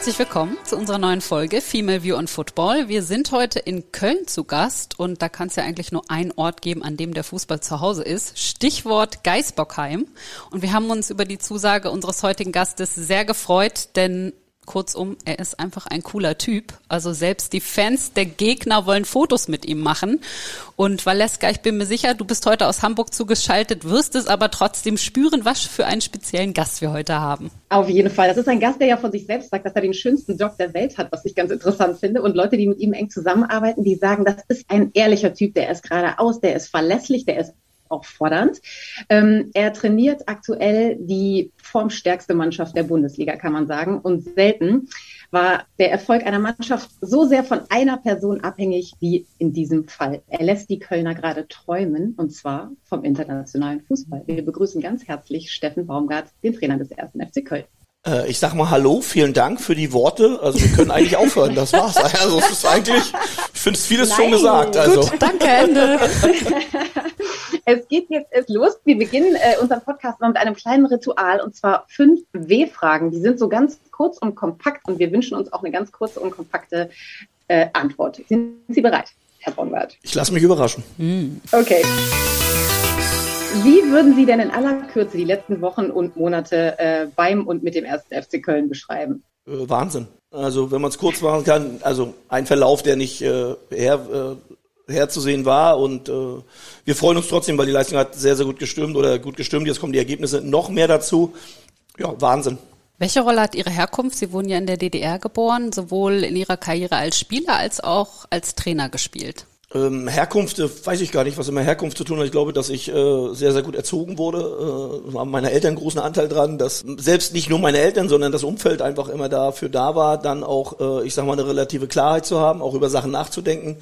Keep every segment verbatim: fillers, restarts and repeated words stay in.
Herzlich willkommen zu unserer neuen Folge Female View on Football. Wir sind heute in Köln zu Gast und da kann es ja eigentlich nur einen Ort geben, an dem der Fußball zu Hause ist. Stichwort Gaisbockheim. Und wir haben uns über die Zusage unseres heutigen Gastes sehr gefreut, denn kurzum, er ist einfach ein cooler Typ. Also selbst die Fans der Gegner wollen Fotos mit ihm machen. Und Valeska, ich bin mir sicher, du bist heute aus Hamburg zugeschaltet, wirst es aber trotzdem spüren, was für einen speziellen Gast wir heute haben. Auf jeden Fall. Das ist ein Gast, der ja von sich selbst sagt, dass er den schönsten Job der Welt hat, was ich ganz interessant finde. Und Leute, die mit ihm eng zusammenarbeiten, die sagen, das ist ein ehrlicher Typ, der ist geradeaus, der ist verlässlich, der ist auch fordernd. Ähm, er trainiert aktuell die formstärkste Mannschaft der Bundesliga, kann man sagen. Und selten war der Erfolg einer Mannschaft so sehr von einer Person abhängig wie in diesem Fall. Er lässt die Kölner gerade träumen, und zwar vom internationalen Fußball. Wir begrüßen ganz herzlich Steffen Baumgart, den Trainer des ersten F C Köln. Äh, ich sag mal Hallo, vielen Dank für die Worte. Also wir können eigentlich aufhören, das war's. Also es ist eigentlich, ich finde es vieles Nein. schon gesagt. Also. Gut, danke, Ende. Es geht jetzt erst los. Wir beginnen äh, unseren Podcast mal mit einem kleinen Ritual, und zwar fünf W-Fragen. Die sind so ganz kurz und kompakt und wir wünschen uns auch eine ganz kurze und kompakte äh, Antwort. Sind Sie bereit, Herr Baumgart? Ich lasse mich überraschen. Mm. Okay. Wie würden Sie denn in aller Kürze die letzten Wochen und Monate äh, beim und mit dem ersten F C Köln beschreiben? Äh, Wahnsinn. Also wenn man es kurz machen kann, also ein Verlauf, der nicht äh, her... Äh, herzusehen war, und äh, wir freuen uns trotzdem, weil die Leistung hat sehr, sehr gut gestimmt oder gut gestimmt. Jetzt kommen die Ergebnisse noch mehr dazu. Ja, Wahnsinn. Welche Rolle hat Ihre Herkunft? Sie wurden ja in der D D R geboren, sowohl in Ihrer Karriere als Spieler als auch als Trainer gespielt. Ähm, Herkunft, äh, weiß ich gar nicht, was immer Herkunft zu tun hat. Ich glaube, dass ich äh, sehr, sehr gut erzogen wurde. Äh, haben meine Eltern einen großen Anteil dran, dass selbst nicht nur meine Eltern, sondern das Umfeld einfach immer dafür da war, dann auch, äh, ich sag mal, eine relative Klarheit zu haben, auch über Sachen nachzudenken.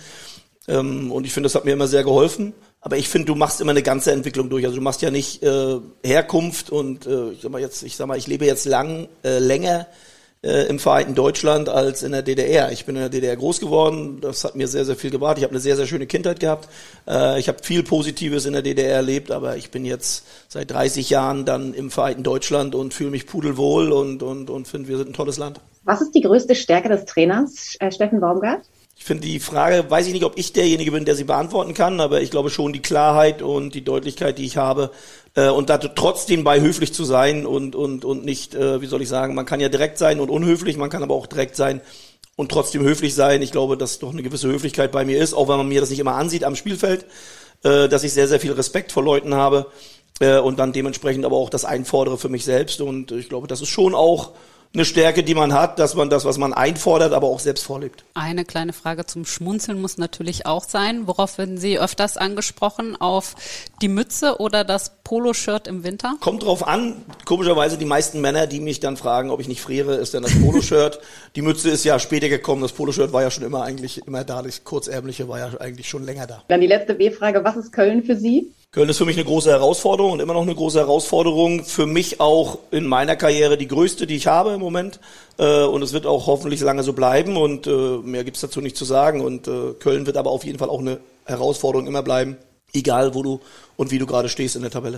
Ähm, und ich finde, das hat mir immer sehr geholfen. Aber ich finde, du machst immer eine ganze Entwicklung durch. Also du machst ja nicht äh, Herkunft und äh, ich sag mal jetzt, ich sag mal, ich lebe jetzt lang, äh, länger äh, im Vereinten Deutschland als in der D D R. Ich bin in der D D R groß geworden. Das hat mir sehr, sehr viel gebracht. Ich habe eine sehr, sehr schöne Kindheit gehabt. Äh, ich habe viel Positives in der D D R erlebt, aber ich bin jetzt seit dreißig Jahren dann im Vereinten Deutschland und fühle mich pudelwohl und und und finde, wir sind ein tolles Land. Was ist die größte Stärke des Trainers, äh, Steffen Baumgart? Ich finde die Frage, weiß ich nicht, ob ich derjenige bin, der sie beantworten kann, aber ich glaube schon die Klarheit und die Deutlichkeit, die ich habe, äh, und da trotzdem bei höflich zu sein und und und nicht, äh, wie soll ich sagen, man kann ja direkt sein und unhöflich, man kann aber auch direkt sein und trotzdem höflich sein. Ich glaube, dass doch eine gewisse Höflichkeit bei mir ist, auch wenn man mir das nicht immer ansieht am Spielfeld, äh, dass ich sehr, sehr viel Respekt vor Leuten habe äh, und dann dementsprechend aber auch das einfordere für mich selbst, und ich glaube, das ist schon auch eine Stärke, die man hat, dass man das, was man einfordert, aber auch selbst vorlebt. Eine kleine Frage zum Schmunzeln muss natürlich auch sein. Worauf werden Sie öfters angesprochen? Auf die Mütze oder das Poloshirt im Winter? Kommt drauf an. Komischerweise die meisten Männer, die mich dann fragen, ob ich nicht friere, ist dann das Poloshirt. Die Mütze ist ja später gekommen. Das Poloshirt war ja schon immer eigentlich immer da. Das kurzärmliche war ja eigentlich schon länger da. Dann die letzte W-Frage. Was ist Köln für Sie? Köln ist für mich eine große Herausforderung und immer noch eine große Herausforderung. Für mich auch in meiner Karriere die größte, die ich habe im Moment. Und es wird auch hoffentlich lange so bleiben, und mehr gibt's dazu nicht zu sagen. Und Köln wird aber auf jeden Fall auch eine Herausforderung immer bleiben, egal wo du und wie du gerade stehst in der Tabelle.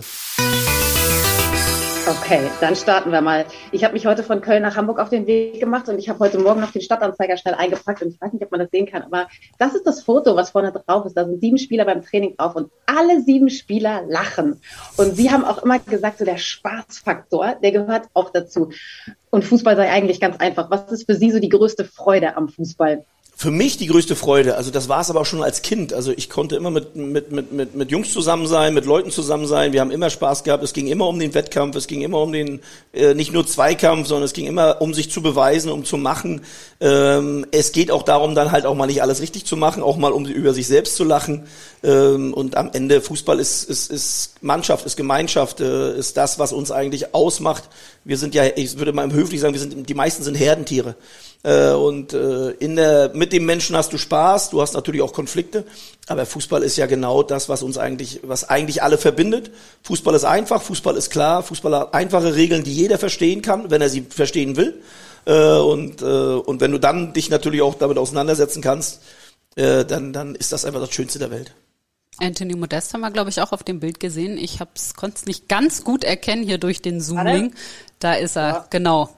Okay, dann starten wir mal. Ich habe mich heute von Köln nach Hamburg auf den Weg gemacht und ich habe heute Morgen noch den Stadtanzeiger schnell eingepackt, und ich weiß nicht, ob man das sehen kann, aber das ist das Foto, was vorne drauf ist. Da sind sieben Spieler beim Training drauf und alle sieben Spieler lachen. Und Sie haben auch immer gesagt, so der Spaßfaktor, der gehört auch dazu. Und Fußball sei eigentlich ganz einfach. Was ist für Sie so die größte Freude am Fußball? Für mich die größte Freude, also das war es aber auch schon als Kind. Also ich konnte immer mit mit mit mit mit Jungs zusammen sein, mit Leuten zusammen sein. Wir haben immer Spaß gehabt. Es ging immer um den Wettkampf, es ging immer um den äh, nicht nur Zweikampf, sondern es ging immer um sich zu beweisen, um zu machen. Ähm, es geht auch darum, dann halt auch mal nicht alles richtig zu machen, auch mal um über sich selbst zu lachen. Ähm, und am Ende Fußball ist ist ist Mannschaft, ist Gemeinschaft, äh, ist das, was uns eigentlich ausmacht. Wir sind ja, ich würde mal höflich sagen, wir sind die meisten sind Herdentiere. Und in der, mit dem Menschen hast du Spaß, du hast natürlich auch Konflikte, aber Fußball ist ja genau das, was uns eigentlich, was eigentlich alle verbindet. Fußball ist einfach, Fußball ist klar, Fußball hat einfache Regeln, die jeder verstehen kann, wenn er sie verstehen will. Und, und wenn du dann dich natürlich auch damit auseinandersetzen kannst, dann, dann ist das einfach das Schönste der Welt. Anthony Modest haben wir, glaube ich, auch auf dem Bild gesehen. Ich konnte es nicht ganz gut erkennen hier durch den Zooming. Da ist er, ja. Genau.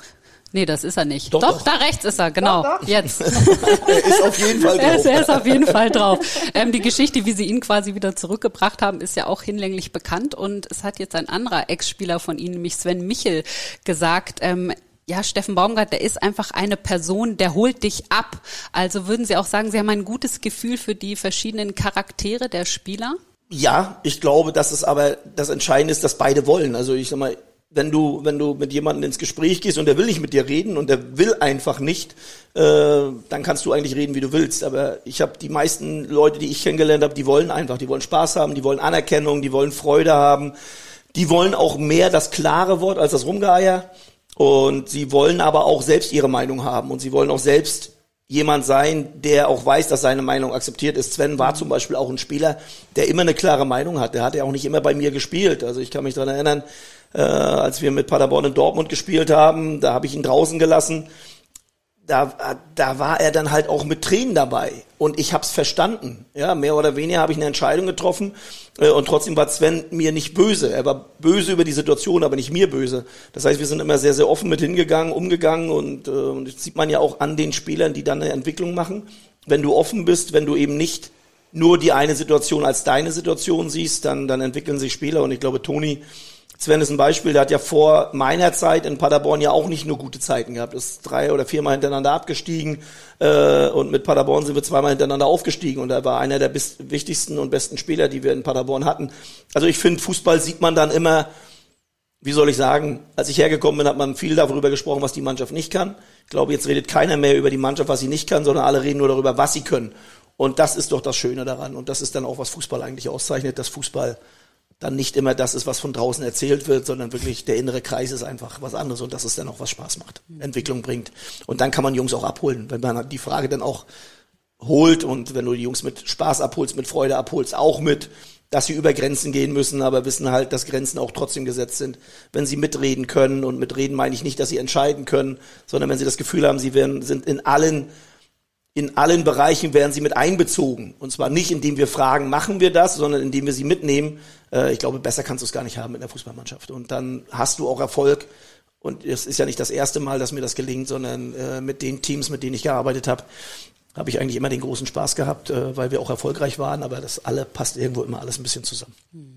Nee, das ist er nicht. Doch, doch, doch. da rechts ist er, genau. Doch, doch. Jetzt. Er ist auf jeden Fall drauf. Er ist, er ist auf jeden Fall drauf. Ähm, die Geschichte, wie sie ihn quasi wieder zurückgebracht haben, ist ja auch hinlänglich bekannt. Und es hat jetzt ein anderer Ex-Spieler von Ihnen, nämlich Sven Michel, gesagt, ähm, ja, Steffen Baumgart, der ist einfach eine Person, der holt dich ab. Also würden Sie auch sagen, Sie haben ein gutes Gefühl für die verschiedenen Charaktere der Spieler? Ja, ich glaube, dass es aber das Entscheidende ist, dass beide wollen. Also ich sag mal, wenn du wenn du mit jemandem ins Gespräch gehst und der will nicht mit dir reden und der will einfach nicht, äh, dann kannst du eigentlich reden, wie du willst. Aber ich habe die meisten Leute, die ich kennengelernt habe, die wollen einfach, die wollen Spaß haben, die wollen Anerkennung, die wollen Freude haben, die wollen auch mehr das klare Wort als das Rumgeeier und sie wollen aber auch selbst ihre Meinung haben und sie wollen auch selbst jemand sein, der auch weiß, dass seine Meinung akzeptiert ist. Sven war zum Beispiel auch ein Spieler, der immer eine klare Meinung hat. Der hat ja auch nicht immer bei mir gespielt. Also ich kann mich daran erinnern, äh, als wir mit Paderborn in Dortmund gespielt haben, da habe ich ihn draußen gelassen. Da, da war er dann halt auch mit Tränen dabei. Und ich habe es verstanden. Ja, mehr oder weniger habe ich eine Entscheidung getroffen. Äh, und trotzdem war Sven mir nicht böse. Er war böse über die Situation, aber nicht mir böse. Das heißt, wir sind immer sehr, sehr offen mit hingegangen, umgegangen. Und, äh, und das sieht man ja auch an den Spielern, die dann eine Entwicklung machen. Wenn du offen bist, wenn du eben nicht nur die eine Situation als deine Situation siehst, dann, dann entwickeln sich Spieler. Und ich glaube, Toni, Sven ist ein Beispiel, der hat ja vor meiner Zeit in Paderborn ja auch nicht nur gute Zeiten gehabt. Ist drei oder viermal hintereinander abgestiegen äh, und mit Paderborn sind wir zweimal hintereinander aufgestiegen und er war einer der bis, wichtigsten und besten Spieler, die wir in Paderborn hatten. Also ich finde, Fußball sieht man dann immer, wie soll ich sagen, als ich hergekommen bin, hat man viel darüber gesprochen, was die Mannschaft nicht kann. Ich glaube, jetzt redet keiner mehr über die Mannschaft, was sie nicht kann, sondern alle reden nur darüber, was sie können. Und das ist doch das Schöne daran und das ist dann auch, was Fußball eigentlich auszeichnet, dass Fußball dann nicht immer das ist, was von draußen erzählt wird, sondern wirklich der innere Kreis ist einfach was anderes und das ist dann auch, was Spaß macht, Entwicklung bringt. Und dann kann man Jungs auch abholen, wenn man die Frage dann auch holt und wenn du die Jungs mit Spaß abholst, mit Freude abholst, auch mit, dass sie über Grenzen gehen müssen, aber wissen halt, dass Grenzen auch trotzdem gesetzt sind, wenn sie mitreden können. Und mitreden meine ich nicht, dass sie entscheiden können, sondern wenn sie das Gefühl haben, sie werden, sind in allen In allen Bereichen werden sie mit einbezogen. Und zwar nicht, indem wir fragen, machen wir das, sondern indem wir sie mitnehmen. Äh, ich glaube, besser kannst du es gar nicht haben mit einer Fußballmannschaft. Und dann hast du auch Erfolg. Und es ist ja nicht das erste Mal, dass mir das gelingt, sondern äh, mit den Teams, mit denen ich gearbeitet habe, habe ich eigentlich immer den großen Spaß gehabt, äh, weil wir auch erfolgreich waren. Aber das alle passt irgendwo immer alles ein bisschen zusammen.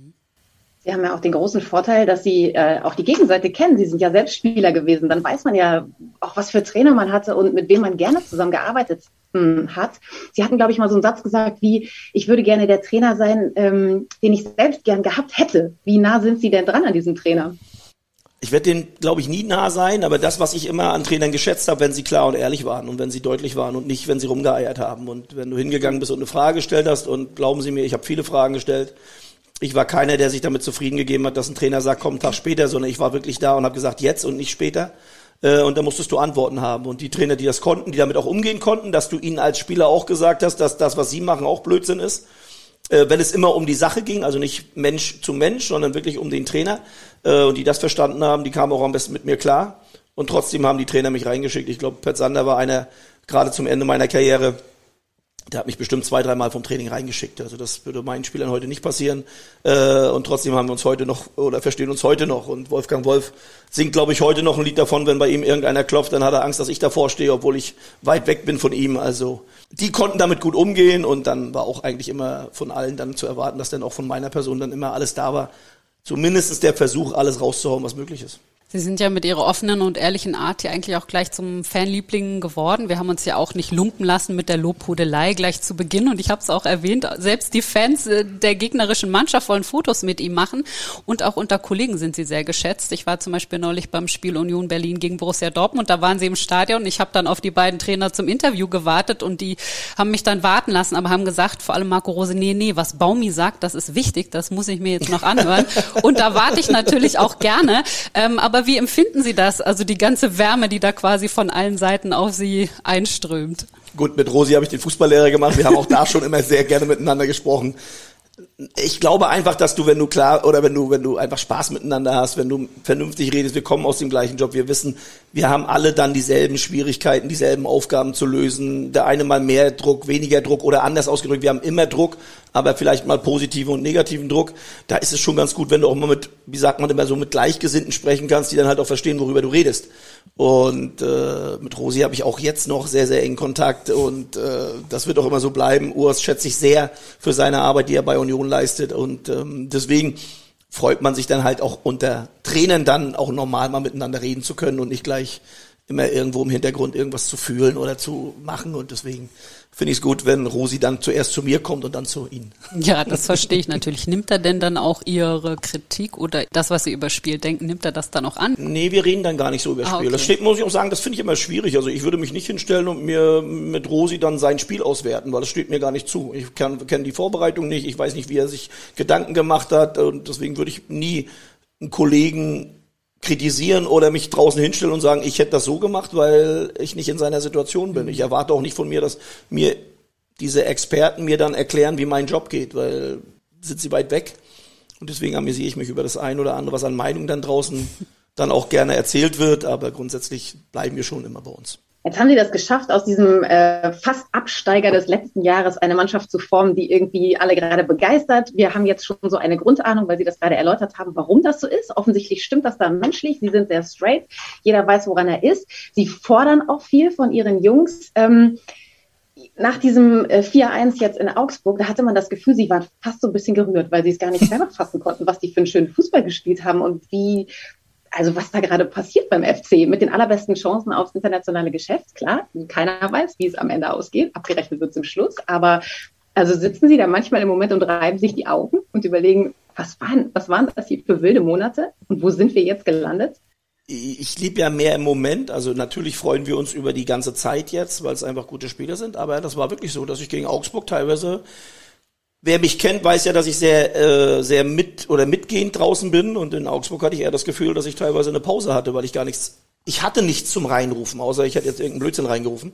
Sie haben ja auch den großen Vorteil, dass Sie äh, auch die Gegenseite kennen. Sie sind ja selbst Spieler gewesen. Dann weiß man ja auch, was für Trainer man hatte und mit wem man gerne zusammengearbeitet mh, hat. Sie hatten, glaube ich, mal so einen Satz gesagt wie, ich würde gerne der Trainer sein, ähm, den ich selbst gern gehabt hätte. Wie nah sind Sie denn dran an diesem Trainer? Ich werde denen, glaube ich, nie nah sein, aber das, was ich immer an Trainern geschätzt habe, wenn sie klar und ehrlich waren und wenn sie deutlich waren und nicht, wenn sie rumgeeiert haben. Und wenn du hingegangen bist und eine Frage gestellt hast, und glauben Sie mir, ich habe viele Fragen gestellt, ich war keiner, der sich damit zufrieden gegeben hat, dass ein Trainer sagt, komm, einen Tag später, sondern ich war wirklich da und habe gesagt, jetzt und nicht später. Und da musstest du Antworten haben. Und die Trainer, die das konnten, die damit auch umgehen konnten, dass du ihnen als Spieler auch gesagt hast, dass das, was sie machen, auch Blödsinn ist. Wenn es immer um die Sache ging, also nicht Mensch zu Mensch, sondern wirklich um den Trainer. Und die das verstanden haben, die kamen auch am besten mit mir klar. Und trotzdem haben die Trainer mich reingeschickt. Ich glaube, Pet Sander war einer, gerade zum Ende meiner Karriere, der hat mich bestimmt zwei, dreimal vom Training reingeschickt. Also das würde meinen Spielern heute nicht passieren. Äh, und trotzdem haben wir uns heute noch oder verstehen uns heute noch. Und Wolfgang Wolf singt, glaube ich, heute noch ein Lied davon, wenn bei ihm irgendeiner klopft, dann hat er Angst, dass ich davor stehe, obwohl ich weit weg bin von ihm. Also die konnten damit gut umgehen und dann war auch eigentlich immer von allen dann zu erwarten, dass dann auch von meiner Person dann immer alles da war. Zumindest der Versuch, alles rauszuhauen, was möglich ist. Sie sind ja mit Ihrer offenen und ehrlichen Art ja eigentlich auch gleich zum Fanliebling geworden. Wir haben uns ja auch nicht lumpen lassen mit der Lobhudelei gleich zu Beginn. Und ich habe es auch erwähnt, selbst die Fans der gegnerischen Mannschaft wollen Fotos mit ihm machen. Und auch unter Kollegen sind Sie sehr geschätzt. Ich war zum Beispiel neulich beim Spiel Union Berlin gegen Borussia Dortmund. Da waren Sie im Stadion. Ich habe dann auf die beiden Trainer zum Interview gewartet und die haben mich dann warten lassen, aber haben gesagt, vor allem Marco Rose, nee, nee, was Baumi sagt, das ist wichtig. Das muss ich mir jetzt noch anhören. Und da warte ich natürlich auch gerne. Ähm, aber wie empfinden Sie das? Also die ganze Wärme, die da quasi von allen Seiten auf Sie einströmt. Gut, mit Rosi habe ich den Fußballlehrer gemacht. Wir haben auch da schon immer sehr gerne miteinander gesprochen. Ich glaube einfach, dass du, wenn du klar oder wenn du, wenn du einfach Spaß miteinander hast, wenn du vernünftig redest, wir kommen aus dem gleichen Job, wir wissen, wir haben alle dann dieselben Schwierigkeiten, dieselben Aufgaben zu lösen. Der eine mal mehr Druck, weniger Druck oder anders ausgedrückt. Wir haben immer Druck, aber vielleicht mal positiven und negativen Druck. Da ist es schon ganz gut, wenn du auch mal mit, wie sagt man immer so, mit Gleichgesinnten sprechen kannst, die dann halt auch verstehen, worüber du redest. Und äh, mit Rosi habe ich auch jetzt noch sehr, sehr engen Kontakt und äh, das wird auch immer so bleiben. Urs schätze ich sehr für seine Arbeit, die er bei Union leistet und ähm, deswegen freut man sich dann halt auch unter Trainern dann auch normal mal miteinander reden zu können und nicht gleich immer irgendwo im Hintergrund irgendwas zu fühlen oder zu machen. Und deswegen finde ich es gut, wenn Rosi dann zuerst zu mir kommt und dann zu Ihnen. Ja, das verstehe ich natürlich. Nimmt er denn dann auch Ihre Kritik oder das, was Sie über Spiel denken, nimmt er das dann auch an? Nee, wir reden dann gar nicht so über Spiel. Ah, okay. Das steht, muss ich auch sagen, das finde ich immer schwierig. Also ich würde mich nicht hinstellen und mir mit Rosi dann sein Spiel auswerten, weil das steht mir gar nicht zu. Ich kenne die Vorbereitung nicht, ich weiß nicht, wie er sich Gedanken gemacht hat und deswegen würde ich nie einen Kollegen kritisieren oder mich draußen hinstellen und sagen, ich hätte das so gemacht, weil ich nicht in seiner Situation bin. Ich erwarte auch nicht von mir, dass mir diese Experten mir dann erklären, wie mein Job geht, weil sind sie weit weg. Und deswegen amüsiere ich mich über das ein oder andere, was an Meinung dann draußen dann auch gerne erzählt wird, aber grundsätzlich bleiben wir schon immer bei uns. Jetzt haben Sie das geschafft, aus diesem äh, fast Absteiger des letzten Jahres eine Mannschaft zu formen, die irgendwie alle gerade begeistert. Wir haben jetzt schon so eine Grundahnung, weil Sie das gerade erläutert haben, warum das so ist. Offensichtlich stimmt das da menschlich. Sie sind sehr straight. Jeder weiß, woran er ist. Sie fordern auch viel von Ihren Jungs. Ähm, nach diesem äh, vier eins jetzt in Augsburg, da hatte man das Gefühl, Sie waren fast so ein bisschen gerührt, weil Sie es gar nicht selber fassen konnten, was die für einen schönen Fußball gespielt haben und wie... Also was da gerade passiert beim F C mit den allerbesten Chancen aufs internationale Geschäft, klar, keiner weiß, wie es am Ende ausgeht, abgerechnet wird zum Schluss, aber also sitzen Sie da manchmal im Moment und reiben sich die Augen und überlegen, was waren, was waren das hier für wilde Monate und wo sind wir jetzt gelandet? Ich lebe ja mehr im Moment, also natürlich freuen wir uns über die ganze Zeit jetzt, weil es einfach gute Spieler sind, aber das war wirklich so, dass ich gegen Augsburg teilweise... Wer mich kennt, weiß ja, dass ich sehr äh, sehr mit oder mitgehend draußen bin und in Augsburg hatte ich eher das Gefühl, dass ich teilweise eine Pause hatte, weil ich gar nichts, ich hatte nichts zum Reinrufen, außer ich hätte jetzt irgendeinen Blödsinn reingerufen,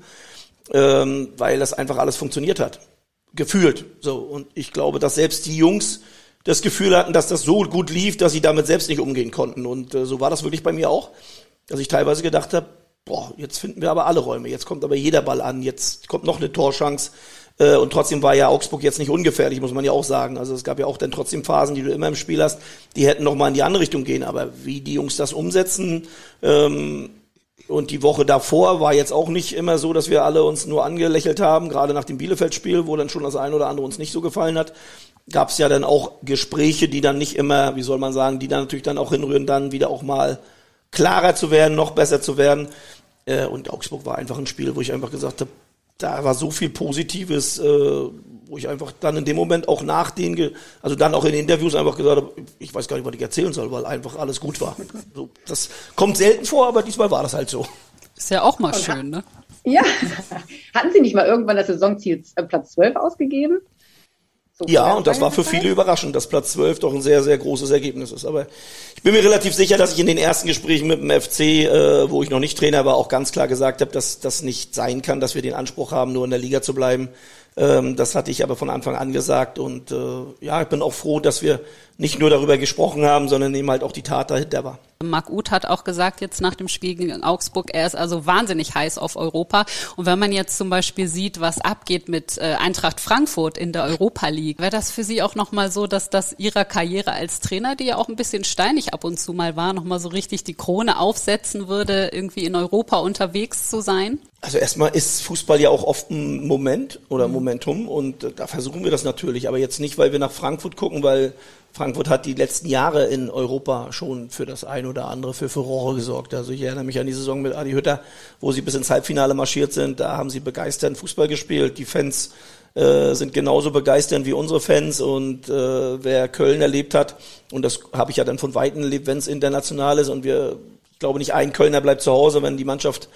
ähm, weil das einfach alles funktioniert hat, gefühlt. So und ich glaube, dass selbst die Jungs das Gefühl hatten, dass das so gut lief, dass sie damit selbst nicht umgehen konnten und äh, so war das wirklich bei mir auch, dass ich teilweise gedacht habe, boah, jetzt finden wir aber alle Räume, jetzt kommt aber jeder Ball an, jetzt kommt noch eine Torchance. Und trotzdem war ja Augsburg jetzt nicht ungefährlich, muss man ja auch sagen. Also es gab ja auch dann trotzdem Phasen, die du immer im Spiel hast, die hätten noch mal in die andere Richtung gehen. Aber wie die Jungs das umsetzen ähm, und die Woche davor war jetzt auch nicht immer so, dass wir alle uns nur angelächelt haben. Gerade nach dem Bielefeld-Spiel, wo dann schon das eine oder andere uns nicht so gefallen hat, gab es ja dann auch Gespräche, die dann nicht immer, wie soll man sagen, die dann natürlich dann auch hinrühren, dann wieder auch mal klarer zu werden, noch besser zu werden. Äh, und Augsburg war einfach ein Spiel, wo ich einfach gesagt habe, da war so viel Positives, äh, wo ich einfach dann in dem Moment auch nach den, Ge- also dann auch in den Interviews einfach gesagt habe, ich weiß gar nicht, was ich erzählen soll, weil einfach alles gut war. So, das kommt selten vor, aber diesmal war das halt so. Ist ja auch mal Und schön, ne? Ja. Hatten Sie nicht mal irgendwann das Saisonziel Platz zwölf ausgegeben? So ja, und das war für viele überraschend, dass Platz zwölf doch ein sehr, sehr großes Ergebnis ist. Aber ich bin mir relativ sicher, dass ich in den ersten Gesprächen mit dem F C, äh, wo ich noch nicht Trainer war, auch ganz klar gesagt habe, dass das nicht sein kann, dass wir den Anspruch haben, nur in der Liga zu bleiben. Ähm, das hatte ich aber von Anfang an gesagt. Und äh, ja, ich bin auch froh, dass wir nicht nur darüber gesprochen haben, sondern eben halt auch die Tat dahinter war. Marc Uth hat auch gesagt jetzt nach dem Spiel gegen Augsburg, er ist also wahnsinnig heiß auf Europa. Und wenn man jetzt zum Beispiel sieht, was abgeht mit äh, Eintracht Frankfurt in der Europa League, wäre das für Sie auch nochmal so, dass das Ihrer Karriere als Trainer, die ja auch ein bisschen steinig ab und zu mal war, nochmal so richtig die Krone aufsetzen würde, irgendwie in Europa unterwegs zu sein? Also erstmal ist Fußball ja auch oft ein Moment oder Momentum und äh, da versuchen wir das natürlich, aber jetzt nicht, weil wir nach Frankfurt gucken, weil Frankfurt hat die letzten Jahre in Europa schon für das ein oder andere, für Furore gesorgt. Also ich erinnere mich an die Saison mit Adi Hütter, wo sie bis ins Halbfinale marschiert sind. Da haben sie begeisternd Fußball gespielt. Die Fans äh, sind genauso begeisternd wie unsere Fans. Und äh, wer Köln erlebt hat, und das habe ich ja dann von Weitem erlebt, wenn es international ist und wir, ich glaube nicht ein Kölner bleibt zu Hause, wenn die Mannschaft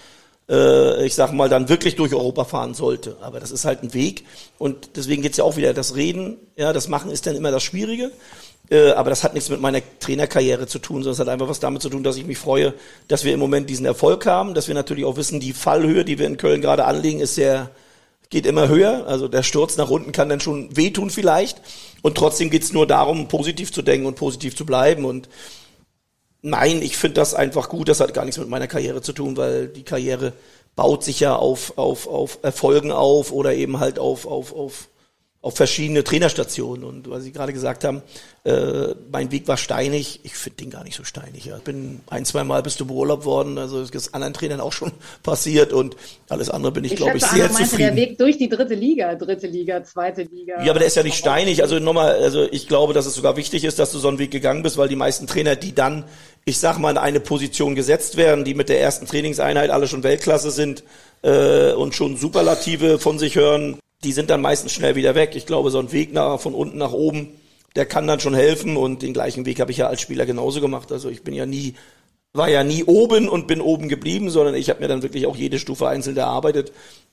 ich sag mal, dann wirklich durch Europa fahren sollte. Aber das ist halt ein Weg. Und deswegen geht's ja auch wieder, das Reden, ja, das Machen ist dann immer das Schwierige. Aber das hat nichts mit meiner Trainerkarriere zu tun, sondern es hat einfach was damit zu tun, dass ich mich freue, dass wir im Moment diesen Erfolg haben, dass wir natürlich auch wissen, die Fallhöhe, die wir in Köln gerade anlegen, ist sehr, geht immer höher. Also der Sturz nach unten kann dann schon wehtun vielleicht. Und trotzdem geht's nur darum, positiv zu denken und positiv zu bleiben. Und Nein, ich finde das einfach gut. Das hat gar nichts mit meiner Karriere zu tun, weil die Karriere baut sich ja auf, auf, auf Erfolgen auf oder eben halt auf, auf, auf, auf verschiedene Trainerstationen. Und was Sie gerade gesagt haben, äh, mein Weg war steinig. Ich finde den gar nicht so steinig. Ja. Ich bin ein, zwei Mal bist du beurlaubt worden. Also das ist anderen Trainern auch schon passiert. Und alles andere bin ich, ich glaube ich, sehr meinte, zufrieden. Der Weg durch die dritte Liga, dritte Liga, zweite Liga. Ja, aber der ist ja nicht steinig. Also nochmal, also ich glaube, dass es sogar wichtig ist, dass du so einen Weg gegangen bist, weil die meisten Trainer, die dann, ich sag mal, in eine Position gesetzt werden, die mit der ersten Trainingseinheit alle schon Weltklasse sind äh, und schon Superlative von sich hören, die sind dann meistens schnell wieder weg. Ich glaube, so ein Weg nach, von unten nach oben, der kann dann schon helfen und den gleichen Weg habe ich ja als Spieler genauso gemacht. Also ich bin ja nie, war ja nie oben und bin oben geblieben, sondern ich habe mir dann wirklich auch jede Stufe einzeln erarbeitet.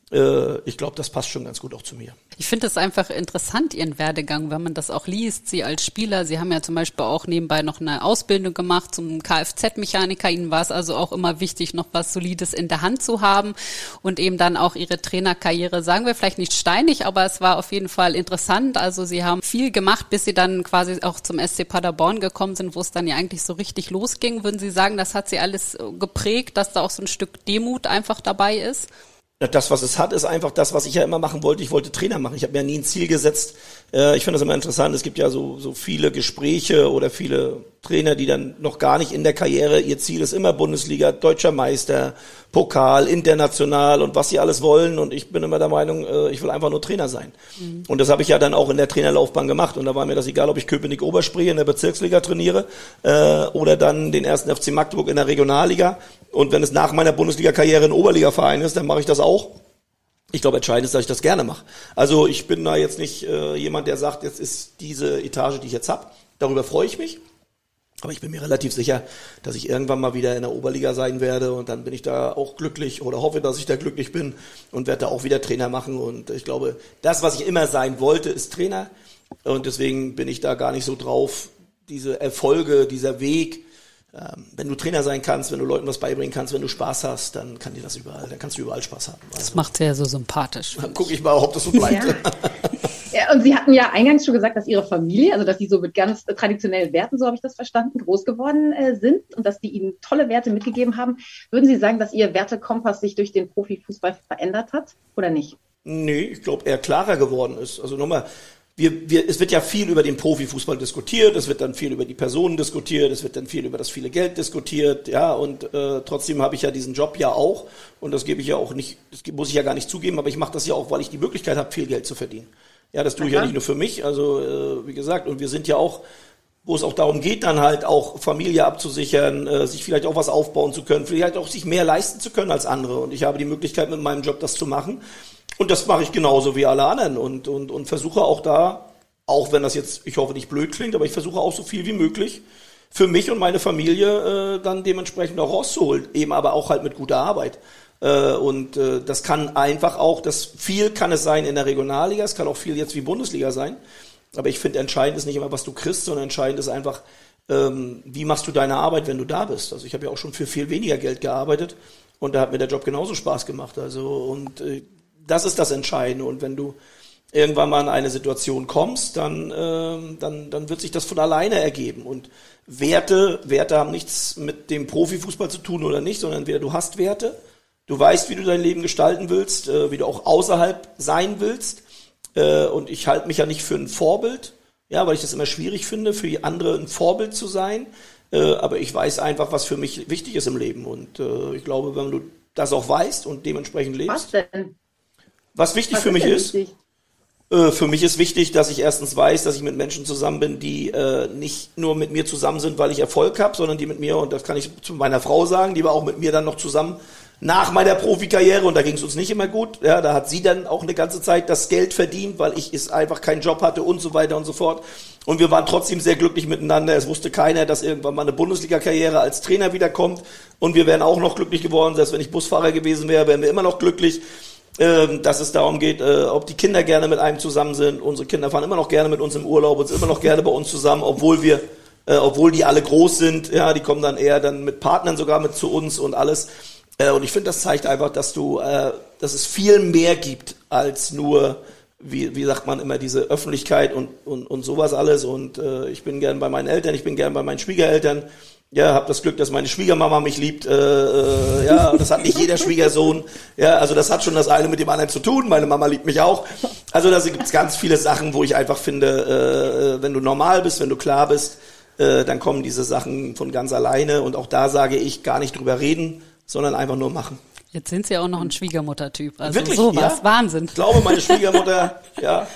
Ich glaube, das passt schon ganz gut auch zu mir. Ich finde es einfach interessant, Ihren Werdegang, wenn man das auch liest. Sie als Spieler, Sie haben ja zum Beispiel auch nebenbei noch eine Ausbildung gemacht zum Kfz-Mechaniker. Ihnen war es also auch immer wichtig, noch was Solides in der Hand zu haben und eben dann auch Ihre Trainerkarriere, sagen wir vielleicht nicht steinig, aber es war auf jeden Fall interessant. Also Sie haben viel gemacht, bis Sie dann quasi auch zum S C Paderborn gekommen sind, wo es dann ja eigentlich so richtig losging. Würden Sie sagen, das hat Sie alles geprägt, dass da auch so ein Stück Demut einfach dabei ist? Das, was es hat, ist einfach das, was ich ja immer machen wollte. Ich wollte Trainer machen. Ich habe mir nie ein Ziel gesetzt. Ich finde das immer interessant. Es gibt ja so, so viele Gespräche oder viele Trainer, die dann noch gar nicht in der Karriere, ihr Ziel ist immer Bundesliga, deutscher Meister, Pokal, international und was sie alles wollen. Und ich bin immer der Meinung, ich will einfach nur Trainer sein. Mhm. Und das habe ich ja dann auch in der Trainerlaufbahn gemacht. Und da war mir das egal, ob ich Köpenick Oberspree in der Bezirksliga trainiere äh, oder dann den ersten F C Magdeburg in der Regionalliga. Und wenn es nach meiner Bundesliga-Karriere ein Oberligaverein ist, dann mache ich das auch. Ich glaube, entscheidend ist, dass ich das gerne mache. Also ich bin da jetzt nicht äh, jemand, der sagt, jetzt ist diese Etage, die ich jetzt habe. Darüber freue ich mich. Aber ich bin mir relativ sicher, dass ich irgendwann mal wieder in der Oberliga sein werde. Und dann bin ich da auch glücklich oder hoffe, dass ich da glücklich bin und werde da auch wieder Trainer machen. Und ich glaube, das, was ich immer sein wollte, ist Trainer. Und deswegen bin ich da gar nicht so drauf, diese Erfolge, dieser Weg. Wenn du Trainer sein kannst, wenn du Leuten was beibringen kannst, wenn du Spaß hast, dann kann dir das überall, dann kannst du überall Spaß haben. Das also, macht sie ja so sympathisch. Dann gucke ich mal, ob das so bleibt. Ja. Ja, und Sie hatten ja eingangs schon gesagt, dass Ihre Familie, also dass Sie so mit ganz traditionellen Werten, so habe ich das verstanden, groß geworden äh, sind und dass die Ihnen tolle Werte mitgegeben haben. Würden Sie sagen, dass Ihr Wertekompass sich durch den Profifußball verändert hat oder nicht? Nee, ich glaube, eher klarer geworden ist. Also nochmal, Wir, wir, es wird ja viel über den Profifußball diskutiert, es wird dann viel über die Personen diskutiert, es wird dann viel über das viele Geld diskutiert, ja, und äh, trotzdem habe ich ja diesen Job ja auch und das gebe ich ja auch nicht, das muss ich ja gar nicht zugeben, aber ich mache das ja auch, weil ich die Möglichkeit habe, viel Geld zu verdienen. Ja, das tue ich ja nicht nur für mich, also äh, wie gesagt, und wir sind ja auch, wo es auch darum geht, dann halt auch Familie abzusichern, äh, sich vielleicht auch was aufbauen zu können, vielleicht auch sich mehr leisten zu können als andere und ich habe die Möglichkeit mit meinem Job das zu machen. Und das mache ich genauso wie alle anderen und, und, und versuche auch da, auch wenn das jetzt, ich hoffe, nicht blöd klingt, aber ich versuche auch so viel wie möglich für mich und meine Familie äh, dann dementsprechend auch rauszuholen, eben aber auch halt mit guter Arbeit. Äh, und äh, das kann einfach auch, das viel kann es sein in der Regionalliga, es kann auch viel jetzt wie Bundesliga sein, aber ich finde, entscheidend ist nicht immer, was du kriegst, sondern entscheidend ist einfach, ähm, wie machst du deine Arbeit, wenn du da bist. Also ich habe ja auch schon für viel weniger Geld gearbeitet und da hat mir der Job genauso Spaß gemacht. Also und äh, das ist das Entscheidende. Und wenn du irgendwann mal in eine Situation kommst, dann, äh, dann, dann wird sich das von alleine ergeben. Und Werte, Werte haben nichts mit dem Profifußball zu tun oder nicht, sondern entweder du hast Werte, du weißt, wie du dein Leben gestalten willst, äh, wie du auch außerhalb sein willst. Äh, und ich halte mich ja nicht für ein Vorbild, ja, weil ich das immer schwierig finde, für die andere ein Vorbild zu sein. Äh, aber ich weiß einfach, was für mich wichtig ist im Leben. Und äh, ich glaube, wenn du das auch weißt und dementsprechend lebst. Was denn? Was wichtig Was für mich ist, ist äh, für mich ist wichtig, dass ich erstens weiß, dass ich mit Menschen zusammen bin, die äh, nicht nur mit mir zusammen sind, weil ich Erfolg habe, sondern die mit mir, und das kann ich zu meiner Frau sagen, die war auch mit mir dann noch zusammen nach meiner Profikarriere und da ging es uns nicht immer gut. Ja, da hat sie dann auch eine ganze Zeit das Geld verdient, weil ich es einfach keinen Job hatte und so weiter und so fort. Und wir waren trotzdem sehr glücklich miteinander. Es wusste keiner, dass irgendwann mal eine Bundesliga-Karriere als Trainer wiederkommt. Und wir wären auch noch glücklich geworden, selbst wenn ich Busfahrer gewesen wäre, wären wir immer noch glücklich. Dass es darum geht, ob die Kinder gerne mit einem zusammen sind. Unsere Kinder fahren immer noch gerne mit uns im Urlaub und sind immer noch gerne bei uns zusammen, obwohl wir, obwohl die alle groß sind. Ja, die kommen dann eher dann mit Partnern sogar mit zu uns und alles. Und ich finde, das zeigt einfach, dass du, dass es viel mehr gibt als nur, wie, wie sagt man immer, diese Öffentlichkeit und und und sowas alles. Und ich bin gern bei meinen Eltern, ich bin gern bei meinen Schwiegereltern. Ja, habe das Glück, dass meine Schwiegermama mich liebt. Äh, äh, ja, das hat nicht jeder Schwiegersohn. Ja, also das hat schon das eine mit dem anderen zu tun. Meine Mama liebt mich auch. Also da gibt es ganz viele Sachen, wo ich einfach finde, äh, wenn du normal bist, wenn du klar bist, äh, dann kommen diese Sachen von ganz alleine. Und auch da sage ich, gar nicht drüber reden, sondern einfach nur machen. Jetzt sind Sie ja auch noch ein Schwiegermutter-Typ. Also Wirklich? sowas, Ja? Wahnsinn. Ich glaube, meine Schwiegermutter, ja.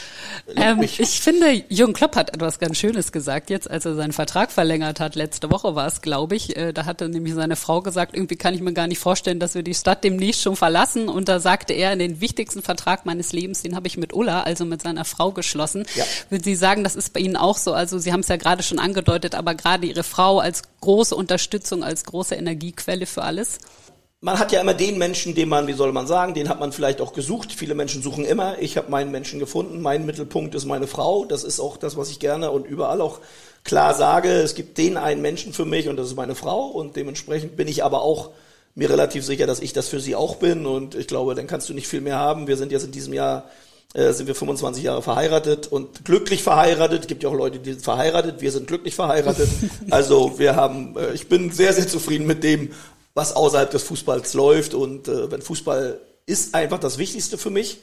Ähm, ich finde, Jürgen Klopp hat etwas ganz Schönes gesagt jetzt, als er seinen Vertrag verlängert hat. Letzte Woche war es, glaube ich. Äh, da hatte nämlich seine Frau gesagt, irgendwie kann ich mir gar nicht vorstellen, dass wir die Stadt demnächst schon verlassen. Und da sagte er, den wichtigsten Vertrag meines Lebens, den habe ich mit Ulla, also mit seiner Frau, geschlossen. Ja. Würden Sie sagen, das ist bei Ihnen auch so? Also Sie haben es ja gerade schon angedeutet, aber gerade Ihre Frau als große Unterstützung, als große Energiequelle für alles? Man hat ja immer den Menschen, den man, wie soll man sagen, den hat man vielleicht auch gesucht. Viele Menschen suchen immer. Ich habe meinen Menschen gefunden. Mein Mittelpunkt ist meine Frau. Das ist auch das, was ich gerne und überall auch klar sage. Es gibt den einen Menschen für mich und das ist meine Frau. Und dementsprechend bin ich aber auch mir relativ sicher, dass ich das für sie auch bin. Und ich glaube, dann kannst du nicht viel mehr haben. Wir sind jetzt in diesem Jahr, äh, sind wir fünfundzwanzig Jahre verheiratet und glücklich verheiratet. Es gibt ja auch Leute, die sind verheiratet. Wir sind glücklich verheiratet. Also wir haben, äh, ich bin sehr, sehr zufrieden mit dem, was außerhalb des Fußballs läuft. Und äh, wenn Fußball ist einfach das Wichtigste für mich,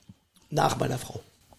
nach meiner Frau.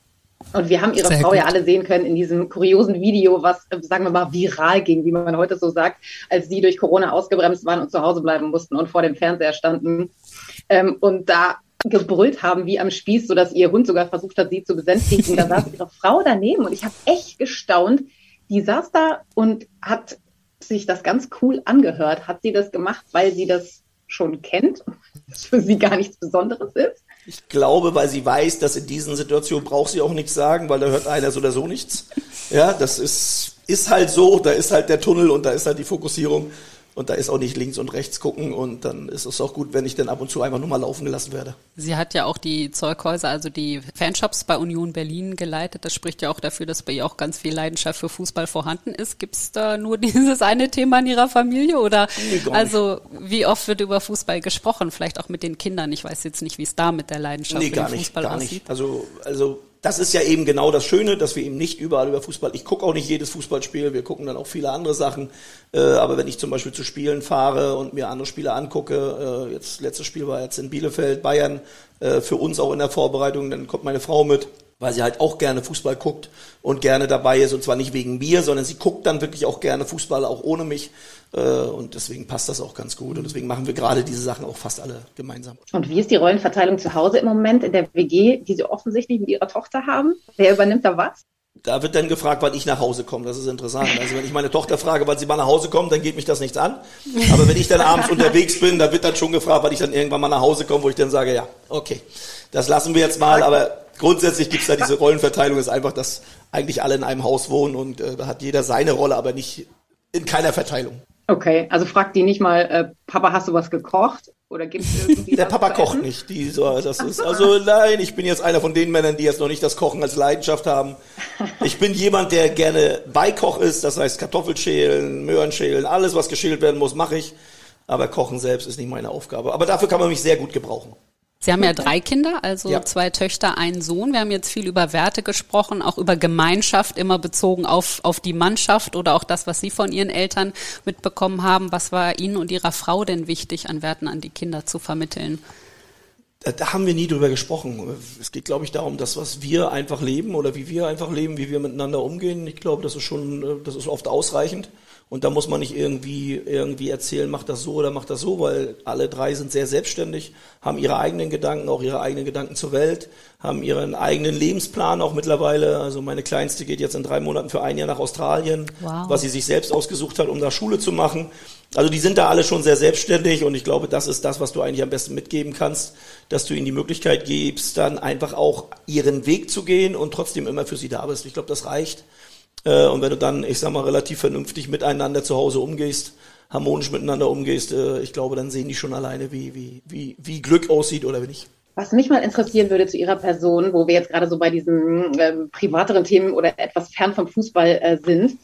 Und wir haben ihre Sehr Frau gut. ja alle sehen können in diesem kuriosen Video, was, sagen wir mal, viral ging, wie man heute so sagt, als sie durch Corona ausgebremst waren und zu Hause bleiben mussten und vor dem Fernseher standen ähm, und da gebrüllt haben wie am Spieß, sodass ihr Hund sogar versucht hat, sie zu besänftigen. Da saß ihre Frau daneben und ich habe echt gestaunt. Die saß da und hat sich das ganz cool angehört. Hat sie das gemacht, weil sie das schon kennt und das für sie gar nichts Besonderes ist? Ich glaube, weil sie weiß, dass in diesen Situationen braucht sie auch nichts sagen, weil da hört einer so oder so nichts. Ja, das ist, ist halt so, da ist halt der Tunnel und da ist halt die Fokussierung und da ist auch nicht links und rechts gucken und dann ist es auch gut, wenn ich dann ab und zu einfach nur mal laufen gelassen werde. Sie hat ja auch die Zeughäuser, also die Fanshops bei Union Berlin geleitet. Das spricht ja auch dafür, dass bei ihr auch ganz viel Leidenschaft für Fußball vorhanden ist. Gibt es da nur dieses eine Thema in Ihrer Familie oder nee, also wie oft wird über Fußball gesprochen? Vielleicht auch mit den Kindern. Ich weiß jetzt nicht, wie es da mit der Leidenschaft nee, für gar den nicht, Fußball gar aussieht. Nicht. Also, also das ist ja eben genau das Schöne, dass wir eben nicht überall über Fußball, ich gucke auch nicht jedes Fußballspiel, wir gucken dann auch viele andere Sachen, äh, aber wenn ich zum Beispiel zu Spielen fahre und mir andere Spiele angucke, äh, jetzt letztes Spiel war jetzt in Bielefeld, Bayern, äh, für uns auch in der Vorbereitung, dann kommt meine Frau mit, weil sie halt auch gerne Fußball guckt und gerne dabei ist und zwar nicht wegen mir, sondern sie guckt dann wirklich auch gerne Fußball, auch ohne mich. Und deswegen passt das auch ganz gut und deswegen machen wir gerade diese Sachen auch fast alle gemeinsam. Und wie ist die Rollenverteilung zu Hause im Moment in der W G, die Sie offensichtlich mit Ihrer Tochter haben? Wer übernimmt da was? Da wird dann gefragt, wann ich nach Hause komme. Das ist interessant. Also wenn ich meine Tochter frage, wann sie mal nach Hause kommt, dann geht mich das nichts an. Aber wenn ich dann abends unterwegs bin, da wird dann schon gefragt, wann ich dann irgendwann mal nach Hause komme, wo ich dann sage, ja, okay, das lassen wir jetzt mal. Aber grundsätzlich gibt es da diese Rollenverteilung, ist einfach, dass eigentlich alle in einem Haus wohnen und äh, da hat jeder seine Rolle, aber nicht in keiner Verteilung. Okay, also fragt die nicht mal, äh, Papa, hast du was gekocht? Oder gibt's irgendwie Der Papa kocht nicht. Die, so, das ist, also nein, ich bin jetzt einer von den Männern, die jetzt noch nicht das Kochen als Leidenschaft haben. Ich bin jemand, der gerne Beikoch ist, das heißt Kartoffelschälen, Möhren schälen, alles, was geschält werden muss, mache ich. Aber Kochen selbst ist nicht meine Aufgabe. Aber dafür kann man mich sehr gut gebrauchen. Sie haben ja drei Kinder, also ja. zwei Töchter, einen Sohn. Wir haben jetzt viel über Werte gesprochen, auch über Gemeinschaft, immer bezogen auf, auf die Mannschaft oder auch das, was Sie von Ihren Eltern mitbekommen haben. Was war Ihnen und Ihrer Frau denn wichtig, an Werten an die Kinder zu vermitteln? Da, da haben wir nie drüber gesprochen. Es geht, glaube ich, darum, das, was wir einfach leben oder wie wir einfach leben, wie wir miteinander umgehen. Ich glaube, das ist schon, das ist oft ausreichend. Und da muss man nicht irgendwie irgendwie erzählen, mach das so oder mach das so, weil alle drei sind sehr selbstständig, haben ihre eigenen Gedanken, auch ihre eigenen Gedanken zur Welt, haben ihren eigenen Lebensplan auch mittlerweile. Also meine Kleinste geht jetzt in drei Monaten für ein Jahr nach Australien, wow. was sie sich selbst ausgesucht hat, um da Schule zu machen. Also die sind da alle schon sehr selbstständig und ich glaube, das ist das, was du eigentlich am besten mitgeben kannst, dass du ihnen die Möglichkeit gibst, dann einfach auch ihren Weg zu gehen und trotzdem immer für sie da bist. Ich glaube, das reicht. Und wenn du dann, ich sag mal, relativ vernünftig miteinander zu Hause umgehst, harmonisch miteinander umgehst, ich glaube, dann sehen die schon alleine, wie, wie, wie, wie Glück aussieht oder wie nicht. Was mich mal interessieren würde zu Ihrer Person, wo wir jetzt gerade so bei diesen äh, privateren Themen oder etwas fern vom Fußball äh, sind.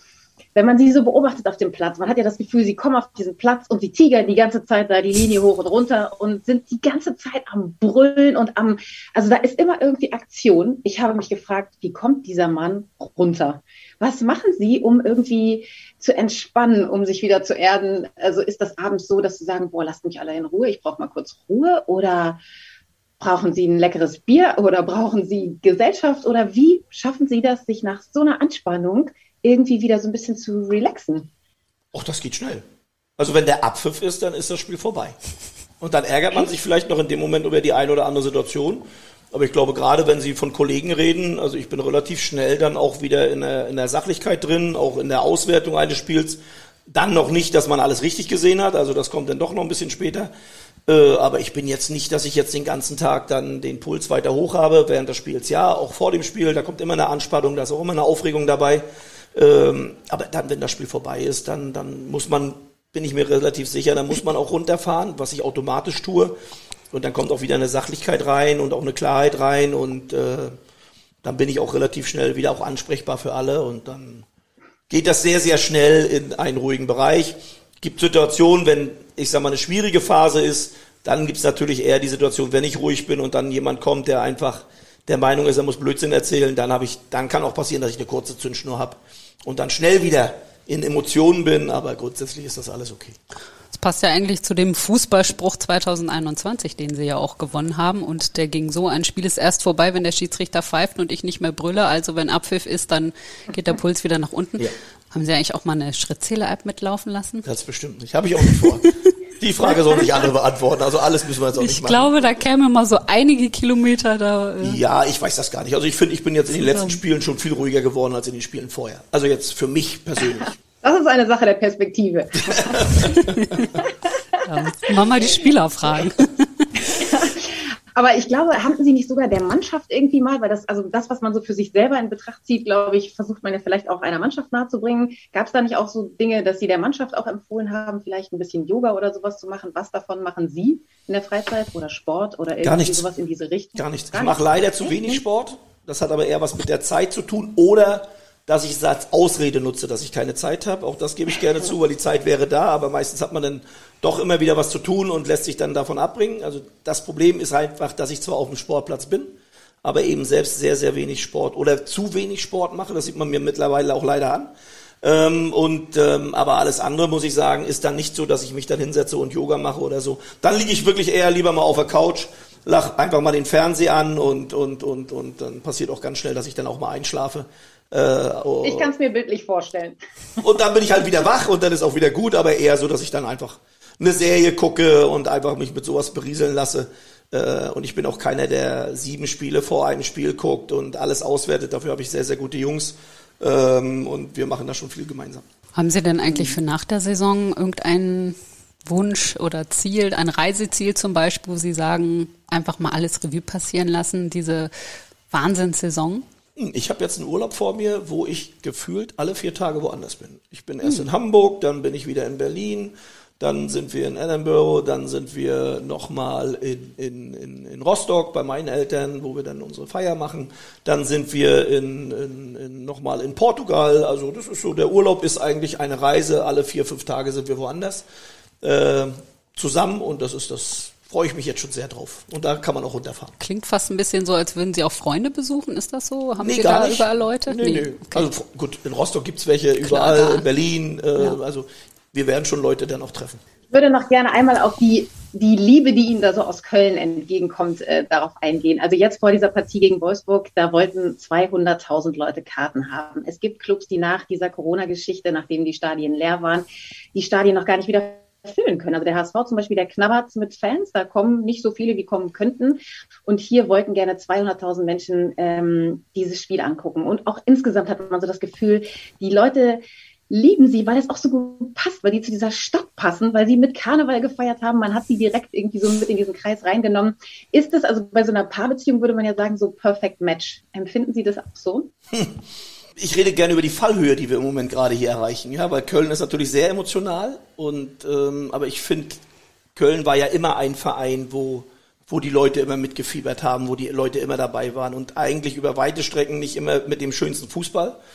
wenn man sie so beobachtet auf dem Platz, man hat ja das Gefühl, sie kommen auf diesen Platz und sie tigern die ganze Zeit da die Linie hoch und runter und sind die ganze Zeit am Brüllen und am, also da ist immer irgendwie Aktion. Ich habe mich gefragt, wie kommt dieser Mann runter? Was machen Sie, um irgendwie zu entspannen, um sich wieder zu erden? Also ist das abends so, dass Sie sagen, boah, lasst mich alle in Ruhe, ich brauche mal kurz Ruhe, oder brauchen Sie ein leckeres Bier oder brauchen Sie Gesellschaft, oder wie schaffen Sie das, sich nach so einer Anspannung irgendwie wieder so ein bisschen zu relaxen? Och, das geht schnell. Also wenn der Abpfiff ist, dann ist das Spiel vorbei. Und dann ärgert man sich vielleicht noch in dem Moment über die eine oder andere Situation. Aber ich glaube, gerade wenn Sie von Kollegen reden, also ich bin relativ schnell dann auch wieder in der, in der Sachlichkeit drin, auch in der Auswertung eines Spiels. Dann noch nicht, dass man alles richtig gesehen hat, also das kommt dann doch noch ein bisschen später. Äh, aber ich bin jetzt nicht, dass ich jetzt den ganzen Tag dann den Puls weiter hoch habe während des Spiels. Ja, auch vor dem Spiel, da kommt immer eine Anspannung, da ist auch immer eine Aufregung dabei. Ähm, aber dann, wenn das Spiel vorbei ist, dann, dann muss man, bin ich mir relativ sicher, dann muss man auch runterfahren, was ich automatisch tue. Und dann kommt auch wieder eine Sachlichkeit rein und auch eine Klarheit rein und äh, dann bin ich auch relativ schnell wieder auch ansprechbar für alle und dann geht das sehr, sehr schnell in einen ruhigen Bereich. Gibt Situationen, wenn, ich sag mal, eine schwierige Phase ist, dann gibt's natürlich eher die Situation, wenn ich ruhig bin und dann jemand kommt, der einfach der Meinung ist, er muss Blödsinn erzählen, dann habe ich, dann kann auch passieren, dass ich eine kurze Zündschnur habe und dann schnell wieder in Emotionen bin, aber grundsätzlich ist das alles okay. Das passt ja eigentlich zu dem Fußballspruch zwanzig einundzwanzig, den Sie ja auch gewonnen haben. Und der ging so, ein Spiel ist erst vorbei, wenn der Schiedsrichter pfeift und ich nicht mehr brülle. Also wenn Abpfiff ist, dann geht der Puls wieder nach unten. Ja. Haben Sie eigentlich auch mal eine Schrittzähler-App mitlaufen lassen? Das bestimmt nicht. Habe ich auch nicht vor. Die Frage soll nicht alle beantworten. Also alles müssen wir jetzt auch nicht ich machen. Ich glaube, da käme mal so einige Kilometer da. Äh ja, ich weiß das gar nicht. Also ich finde, ich bin jetzt in den letzten Spielen schon viel ruhiger geworden als in den Spielen vorher. Also jetzt für mich persönlich. Das ist eine Sache der Perspektive. Ja, mal mal die Spieler fragen. Aber ich glaube, haben Sie nicht sogar der Mannschaft irgendwie mal, weil das, also das, was man so für sich selber in Betracht zieht, glaube ich, versucht man ja vielleicht auch einer Mannschaft nahezubringen. Gab es da nicht auch so Dinge, dass Sie der Mannschaft auch empfohlen haben, vielleicht ein bisschen Yoga oder sowas zu machen? Was davon machen Sie in der Freizeit oder Sport oder irgendwie sowas in diese Richtung? Gar nichts. Gar ich mache leider zu wenig Sport. Das hat aber eher was mit der Zeit zu tun oder dass ich es als Ausrede nutze, dass ich keine Zeit habe. Auch das gebe ich gerne zu, weil die Zeit wäre da, aber meistens hat man dann doch immer wieder was zu tun und lässt sich dann davon abbringen. Also das Problem ist einfach, dass ich zwar auf dem Sportplatz bin, aber eben selbst sehr, sehr wenig Sport oder zu wenig Sport mache. Das sieht man mir mittlerweile auch leider an. Ähm, und ähm, aber alles andere, muss ich sagen, ist dann nicht so, dass ich mich dann hinsetze und Yoga mache oder so. Dann liege ich wirklich eher lieber mal auf der Couch, lach einfach mal den Fernseher an und, und, und, und dann passiert auch ganz schnell, dass ich dann auch mal einschlafe. Äh, oh. Ich kann es mir bildlich vorstellen. Und dann bin ich halt wieder wach und dann ist auch wieder gut, aber eher so, dass ich dann einfach eine Serie gucke und einfach mich mit sowas berieseln lasse. Äh, und ich bin auch keiner, der sieben Spiele vor einem Spiel guckt und alles auswertet. Dafür habe ich sehr, sehr gute Jungs ähm, und wir machen da schon viel gemeinsam. Haben Sie denn eigentlich für nach der Saison irgendeinen Wunsch oder Ziel, ein Reiseziel zum Beispiel, wo Sie sagen, einfach mal alles Revue passieren lassen, diese Wahnsinnssaison? Ich habe jetzt einen Urlaub vor mir, wo ich gefühlt alle vier Tage woanders bin. Ich bin erst hm. in Hamburg, dann bin ich wieder in Berlin, dann sind wir in Edinburgh, dann sind wir nochmal in, in, in, in Rostock bei meinen Eltern, wo wir dann unsere Feier machen. Dann sind wir in, in, in, nochmal in Portugal. Also das ist so, der Urlaub ist eigentlich eine Reise. Alle vier, fünf Tage sind wir woanders äh, zusammen und das ist das... Freue ich mich jetzt schon sehr drauf. Und da kann man auch runterfahren. Klingt fast ein bisschen so, als würden Sie auch Freunde besuchen. Ist das so? Haben nee, Sie gar da nicht. überall Leute? Nee, nee. nee. Okay. Also gut, in Rostock gibt's welche, überall, Klar, in Berlin. Äh, ja. Also wir werden schon Leute dann auch treffen. Ich würde noch gerne einmal auf die, die Liebe, die Ihnen da so aus Köln entgegenkommt, äh, darauf eingehen. Also jetzt vor dieser Partie gegen Wolfsburg, da wollten zweihunderttausend Leute Karten haben. Es gibt Clubs, die nach dieser Corona-Geschichte, nachdem die Stadien leer waren, die Stadien noch gar nicht wieder füllen können. Also der H S V zum Beispiel, der knabbert mit Fans, da kommen nicht so viele, wie kommen könnten. Und hier wollten gerne zweihunderttausend Menschen ähm, dieses Spiel angucken. Und auch insgesamt hat man so das Gefühl, die Leute lieben sie, weil es auch so gut passt, weil die zu dieser Stadt passen, weil sie mit Karneval gefeiert haben. Man hat sie direkt irgendwie so mit in diesen Kreis reingenommen. Ist das, also bei so einer Paarbeziehung würde man ja sagen, so Perfect Match. Empfinden Sie das auch so? Hm. Ich rede gerne über die Fallhöhe, die wir im Moment gerade hier erreichen. Ja, weil Köln ist natürlich sehr emotional und ähm, aber ich finde, Köln war ja immer ein Verein, wo wo die Leute immer mitgefiebert haben, wo die Leute immer dabei waren und eigentlich über weite Strecken nicht immer mit dem schönsten Fußball.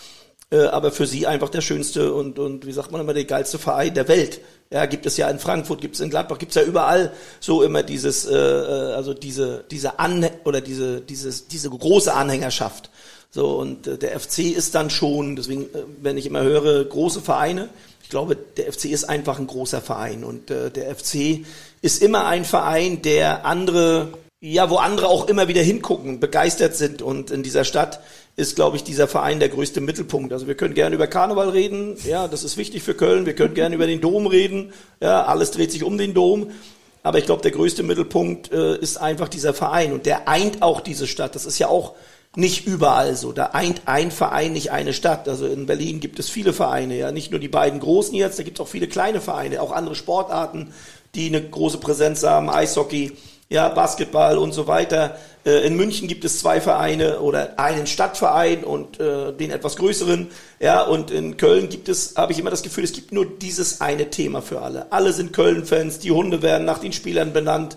äh, aber für sie einfach der schönste und, und wie sagt man immer, der geilste Verein der Welt. Ja, gibt es ja in Frankfurt, gibt es in Gladbach, gibt es ja überall so immer dieses, äh, also diese, diese An oder diese, dieses, diese große Anhängerschaft. So, und äh, der F C ist dann schon, deswegen, äh, wenn ich immer höre, große Vereine, ich glaube, der F C ist einfach ein großer Verein und äh, der F C ist immer ein Verein, der andere, ja, wo andere auch immer wieder hingucken, begeistert sind und in dieser Stadt ist, glaube ich, dieser Verein der größte Mittelpunkt. Also wir können gerne über Karneval reden, ja, das ist wichtig für Köln, wir können gerne über den Dom reden, ja, alles dreht sich um den Dom, aber ich glaube, der größte Mittelpunkt äh, ist einfach dieser Verein und der eint auch diese Stadt, das ist ja auch nicht überall so. Da eint ein Verein nicht eine Stadt. Also in Berlin gibt es viele Vereine, ja, nicht nur die beiden großen jetzt, da gibt es auch viele kleine Vereine, auch andere Sportarten, die eine große Präsenz haben, Eishockey, ja, Basketball und so weiter. Äh, in München gibt es zwei Vereine oder einen Stadtverein und äh, den etwas größeren. Ja, und in Köln gibt es, habe ich immer das Gefühl, es gibt nur dieses eine Thema für alle. Alle sind Köln-Fans, die Hunde werden nach den Spielern benannt.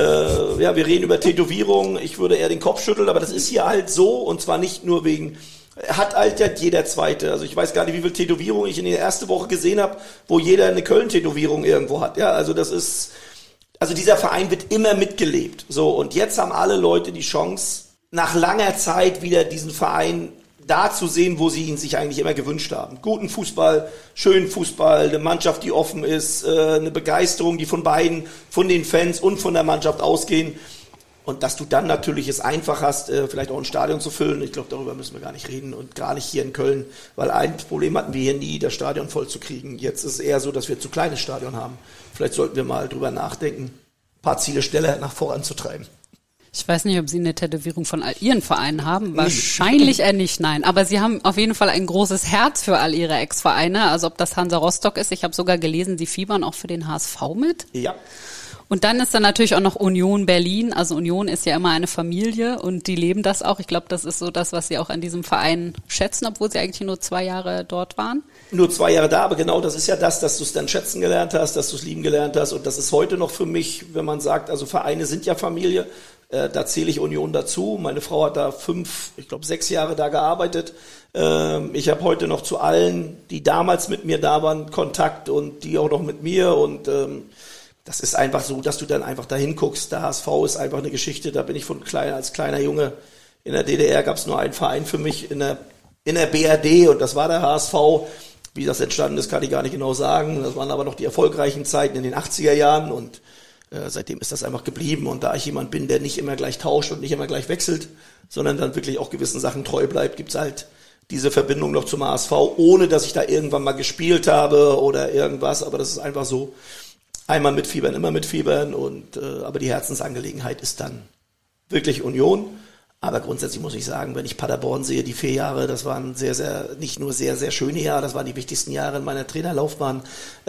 Äh, ja, wir reden über Tätowierungen. Ich würde eher den Kopf schütteln, aber das ist hier halt so und zwar nicht nur wegen, hat altert jeder Zweite. Also ich weiß gar nicht, wie viele Tätowierungen ich in der ersten Woche gesehen habe, wo jeder eine Köln-Tätowierung irgendwo hat. Ja, also das ist, also dieser Verein wird immer mitgelebt. So, und jetzt haben alle Leute die Chance, nach langer Zeit wieder diesen Verein da zu sehen, wo sie ihn sich eigentlich immer gewünscht haben. Guten Fußball, schönen Fußball, eine Mannschaft, die offen ist, eine Begeisterung, die von beiden, von den Fans und von der Mannschaft ausgehen. Und dass du dann natürlich es einfach hast, vielleicht auch ein Stadion zu füllen. Ich glaube, darüber müssen wir gar nicht reden und gar nicht hier in Köln, weil ein Problem hatten wir hier nie, das Stadion voll zu kriegen. Jetzt ist es eher so, dass wir zu kleines Stadion haben. Vielleicht sollten wir mal drüber nachdenken, ein paar Ziele schneller nach voranzutreiben. Ich weiß nicht, ob Sie eine Tätowierung von all Ihren Vereinen haben. Wahrscheinlich eher nicht, nein. Aber Sie haben auf jeden Fall ein großes Herz für all Ihre Ex-Vereine. Also ob das Hansa Rostock ist. Ich habe sogar gelesen, Sie fiebern auch für den H S V mit. Ja. Und dann ist da natürlich auch noch Union Berlin. Also Union ist ja immer eine Familie und die leben das auch. Ich glaube, das ist so das, was Sie auch an diesem Verein schätzen, obwohl Sie eigentlich nur zwei Jahre dort waren. Nur zwei Jahre da, aber genau das ist ja das, dass du es dann schätzen gelernt hast, dass du es lieben gelernt hast. Und das ist heute noch für mich, wenn man sagt, also Vereine sind ja Familie, äh, da zähle ich Union dazu. Meine Frau hat da fünf, ich glaube sechs Jahre da gearbeitet. Ähm, ich habe heute noch zu allen, die damals mit mir da waren, Kontakt und die auch noch mit mir und ähm, das ist einfach so, dass du dann einfach da hinguckst. Der H S V ist einfach eine Geschichte, da bin ich von klein, als kleiner Junge, in der D D R gab es nur einen Verein für mich in der, in der B R D und das war der H S V. Wie das entstanden ist, kann ich gar nicht genau sagen. Das waren aber noch die erfolgreichen Zeiten in den achtziger Jahren und äh, seitdem ist das einfach geblieben. Und da ich jemand bin, der nicht immer gleich tauscht und nicht immer gleich wechselt, sondern dann wirklich auch gewissen Sachen treu bleibt, gibt's halt diese Verbindung noch zum H S V, ohne dass ich da irgendwann mal gespielt habe oder irgendwas. Aber das ist einfach so. Einmal mitfiebern, immer mitfiebern und äh, aber die Herzensangelegenheit ist dann wirklich Union. Aber grundsätzlich muss ich sagen, wenn ich Paderborn sehe, die vier Jahre, das waren sehr, sehr, nicht nur sehr, sehr schöne Jahre, das waren die wichtigsten Jahre in meiner Trainerlaufbahn.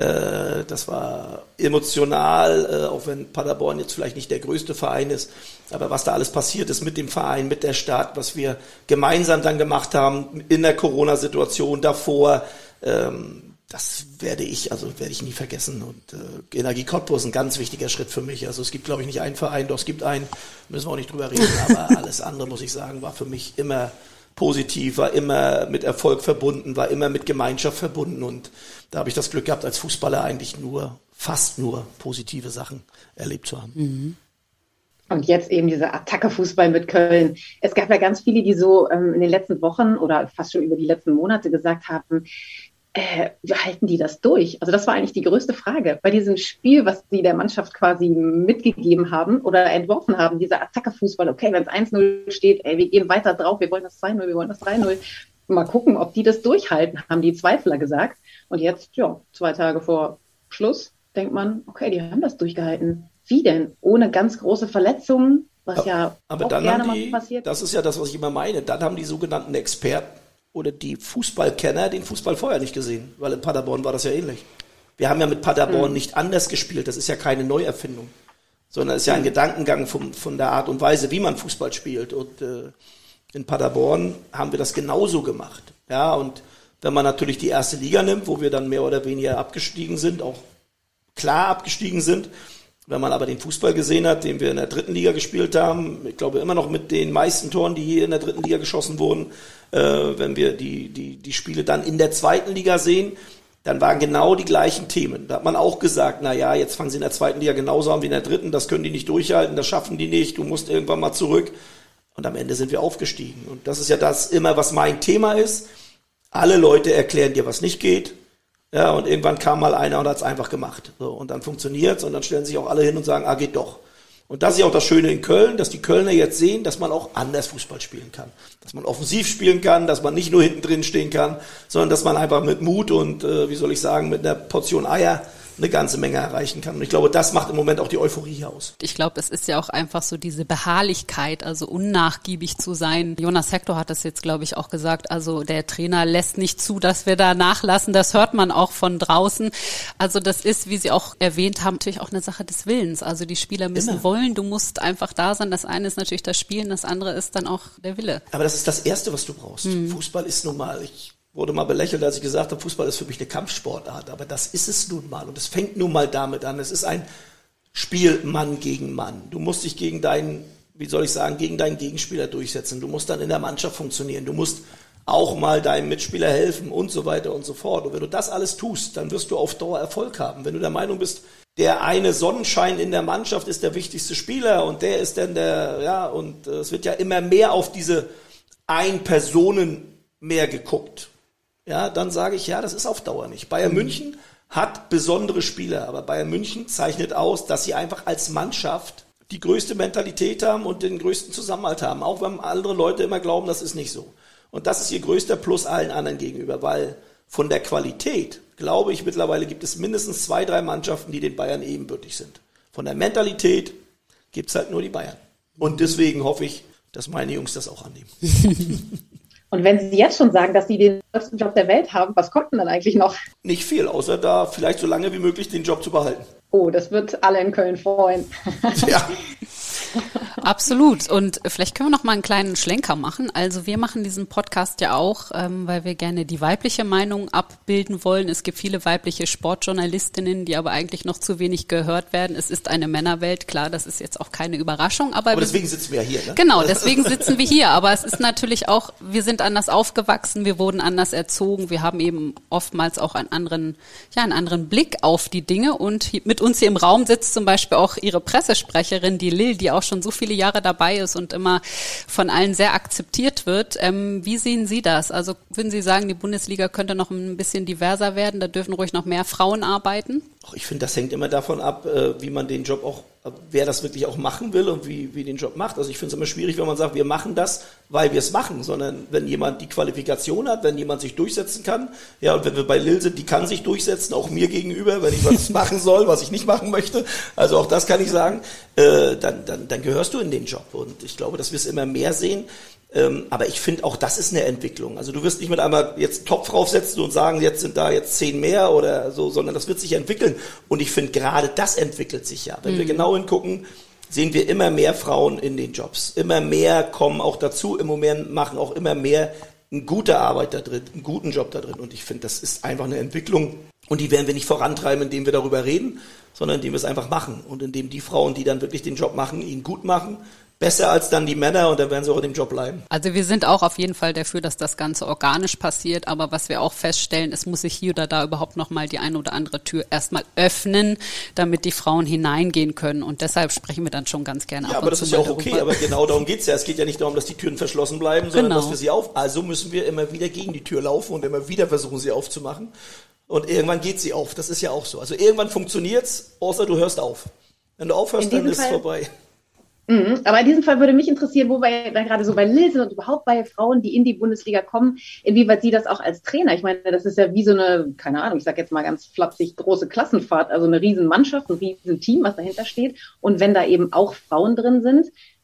Äh, das war emotional, äh, auch wenn Paderborn jetzt vielleicht nicht der größte Verein ist. Aber was da alles passiert ist mit dem Verein, mit der Stadt, was wir gemeinsam dann gemacht haben in der Corona-Situation davor, ähm, das werde ich, also werde ich nie vergessen. Und äh, Energie Cottbus ist ein ganz wichtiger Schritt für mich. Also es gibt, glaube ich, nicht einen Verein, doch es gibt einen, müssen wir auch nicht drüber reden, aber alles andere, muss ich sagen, war für mich immer positiv, war immer mit Erfolg verbunden, war immer mit Gemeinschaft verbunden. Und da habe ich das Glück gehabt, als Fußballer eigentlich nur, fast nur positive Sachen erlebt zu haben. Mhm. Und jetzt eben dieser Attacke-Fußball mit Köln. Es gab ja ganz viele, die so ähm, in den letzten Wochen oder fast schon über die letzten Monate gesagt haben, Äh, halten die das durch? Also das war eigentlich die größte Frage. Bei diesem Spiel, was sie der Mannschaft quasi mitgegeben haben oder entworfen haben, dieser Attacke-Fußball, okay, wenn es eins null steht, ey, wir gehen weiter drauf, wir wollen das zwei null, wir wollen das drei null. Mal gucken, ob die das durchhalten, haben die Zweifler gesagt. Und jetzt, ja, zwei Tage vor Schluss, denkt man, okay, die haben das durchgehalten. Wie denn? Ohne ganz große Verletzungen, was ja aber auch dann gerne haben die, mal passiert. Das ist ja das, was ich immer meine. Dann haben die sogenannten Experten oder die Fußballkenner den Fußball vorher nicht gesehen, weil in Paderborn war das ja ähnlich. Wir haben ja mit Paderborn mhm. nicht anders gespielt, das ist ja keine Neuerfindung, sondern es ist ja ein mhm. Gedankengang vom, von der Art und Weise, wie man Fußball spielt. Und äh, in Paderborn haben wir das genauso gemacht. Ja, und wenn man natürlich die erste Liga nimmt, wo wir dann mehr oder weniger abgestiegen sind, auch klar abgestiegen sind, wenn man aber den Fußball gesehen hat, den wir in der dritten Liga gespielt haben, ich glaube immer noch mit den meisten Toren, die hier in der dritten Liga geschossen wurden, äh, wenn wir die, die, die Spiele dann in der zweiten Liga sehen, dann waren genau die gleichen Themen. Da hat man auch gesagt, na ja, jetzt fangen sie in der zweiten Liga genauso an wie in der dritten, das können die nicht durchhalten, das schaffen die nicht, du musst irgendwann mal zurück. Und am Ende sind wir aufgestiegen. Und das ist ja das immer, was mein Thema ist. Alle Leute erklären dir, was nicht geht. Ja, und irgendwann kam mal einer und hat es einfach gemacht. So, und dann funktioniert's und dann stellen sich auch alle hin und sagen, ah, geht doch. Und das ist ja auch das Schöne in Köln, dass die Kölner jetzt sehen, dass man auch anders Fußball spielen kann. Dass man offensiv spielen kann, dass man nicht nur hinten drin stehen kann, sondern dass man einfach mit Mut und, äh, wie soll ich sagen, mit einer Portion Eier eine ganze Menge erreichen kann. Und ich glaube, das macht im Moment auch die Euphorie aus. Ich glaube, es ist ja auch einfach so diese Beharrlichkeit, also unnachgiebig zu sein. Jonas Hector hat das jetzt, glaube ich, auch gesagt. Also der Trainer lässt nicht zu, dass wir da nachlassen. Das hört man auch von draußen. Also das ist, wie Sie auch erwähnt haben, natürlich auch eine Sache des Willens. Also die Spieler müssen Immer. wollen. Du musst einfach da sein. Das eine ist natürlich das Spielen, das andere ist dann auch der Wille. Aber das ist das Erste, was du brauchst. Mhm. Fußball ist nun mal... Ich wurde mal belächelt, als ich gesagt habe, Fußball ist für mich eine Kampfsportart. Aber das ist es nun mal. Und es fängt nun mal damit an. Es ist ein Spiel Mann gegen Mann. Du musst dich gegen deinen, wie soll ich sagen, gegen deinen Gegenspieler durchsetzen. Du musst dann in der Mannschaft funktionieren. Du musst auch mal deinem Mitspieler helfen und so weiter und so fort. Und wenn du das alles tust, dann wirst du auf Dauer Erfolg haben. Wenn du der Meinung bist, der eine Sonnenschein in der Mannschaft ist der wichtigste Spieler und der ist dann der, ja, und es wird ja immer mehr auf diese Ein-Personen mehr geguckt. Ja, dann sage ich, ja, das ist auf Dauer nicht. Bayern München hat besondere Spieler, aber Bayern München zeichnet aus, dass sie einfach als Mannschaft die größte Mentalität haben und den größten Zusammenhalt haben, auch wenn andere Leute immer glauben, das ist nicht so. Und das ist ihr größter Plus allen anderen gegenüber, weil von der Qualität, glaube ich, mittlerweile gibt es mindestens zwei, drei Mannschaften, die den Bayern ebenbürtig sind. Von der Mentalität gibt's halt nur die Bayern. Und deswegen hoffe ich, dass meine Jungs das auch annehmen. Und wenn Sie jetzt schon sagen, dass Sie den größten Job der Welt haben, was kommt denn dann eigentlich noch? Nicht viel, außer da vielleicht so lange wie möglich den Job zu behalten. Oh, das wird alle in Köln freuen. Ja. Absolut. Und vielleicht können wir noch mal einen kleinen Schlenker machen. Also wir machen diesen Podcast ja auch, ähm, weil wir gerne die weibliche Meinung abbilden wollen. Es gibt viele weibliche Sportjournalistinnen, die aber eigentlich noch zu wenig gehört werden. Es ist eine Männerwelt, klar, das ist jetzt auch keine Überraschung. Aber, aber deswegen sitzen wir ja hier, ne? Genau, deswegen sitzen wir hier. Aber es ist natürlich auch, wir sind anders aufgewachsen, wir wurden anders erzogen, wir haben eben oftmals auch einen anderen, ja, einen anderen Blick auf die Dinge. Und mit uns hier im Raum sitzt zum Beispiel auch Ihre Pressesprecherin, die Lil, die auch schon so viele Jahre dabei ist und immer von allen sehr akzeptiert wird. Ähm, wie sehen Sie das? Also würden Sie sagen, die Bundesliga könnte noch ein bisschen diverser werden? Da dürfen ruhig noch mehr Frauen arbeiten? Ich finde, das hängt immer davon ab, wie man den Job auch, wer das wirklich auch machen will und wie, wie den Job macht. Also ich finde es immer schwierig, wenn man sagt, wir machen das, weil wir es machen, sondern wenn jemand die Qualifikation hat, wenn jemand sich durchsetzen kann, ja, und wenn wir bei Lil sind, die kann sich durchsetzen, auch mir gegenüber, wenn ich was machen soll, was ich nicht machen möchte, also auch das kann ich sagen, äh, dann, dann, dann gehörst du in den Job. Und ich glaube, dass wir es immer mehr sehen. Ähm, aber ich finde, auch das ist eine Entwicklung. Also du wirst nicht mit einmal jetzt einen Topf draufsetzen und sagen, jetzt sind da jetzt zehn mehr oder so, sondern das wird sich entwickeln. Und ich finde, gerade das entwickelt sich ja. Wenn mhm. wir genau hingucken, sehen wir immer mehr Frauen in den Jobs. Immer mehr kommen auch dazu. Im Moment machen auch immer mehr eine gute Arbeit da drin, einen guten Job da drin. Und ich finde, das ist einfach eine Entwicklung. Und die werden wir nicht vorantreiben, indem wir darüber reden, sondern indem wir es einfach machen. Und indem die Frauen, die dann wirklich den Job machen, ihn gut machen, besser als dann die Männer, und dann werden sie auch in dem Job bleiben. Also wir sind auch auf jeden Fall dafür, dass das Ganze organisch passiert, aber was wir auch feststellen, es muss sich hier oder da überhaupt nochmal die eine oder andere Tür erstmal öffnen, damit die Frauen hineingehen können, und deshalb sprechen wir dann schon ganz gerne ja, ab aber das ist ja auch okay, darüber. Aber genau darum geht's ja. Es geht ja nicht darum, dass die Türen verschlossen bleiben, sondern genau. dass wir sie auf, also müssen wir immer wieder gegen die Tür laufen und immer wieder versuchen, sie aufzumachen, und irgendwann geht sie auf. Das ist ja auch so. Also irgendwann funktioniert's, außer du hörst auf. Wenn du aufhörst, dann ist es vorbei. Mhm. Aber in diesem Fall würde mich interessieren, wo wir da gerade so bei Lil sind und überhaupt bei Frauen, die in die Bundesliga kommen, inwieweit Sie das auch als Trainer, ich meine, das ist ja wie so eine, keine Ahnung, ich sage jetzt mal ganz flapsig, große Klassenfahrt, also eine riesen Mannschaft, ein riesen Team, was dahinter steht. Und wenn da eben auch Frauen drin sind,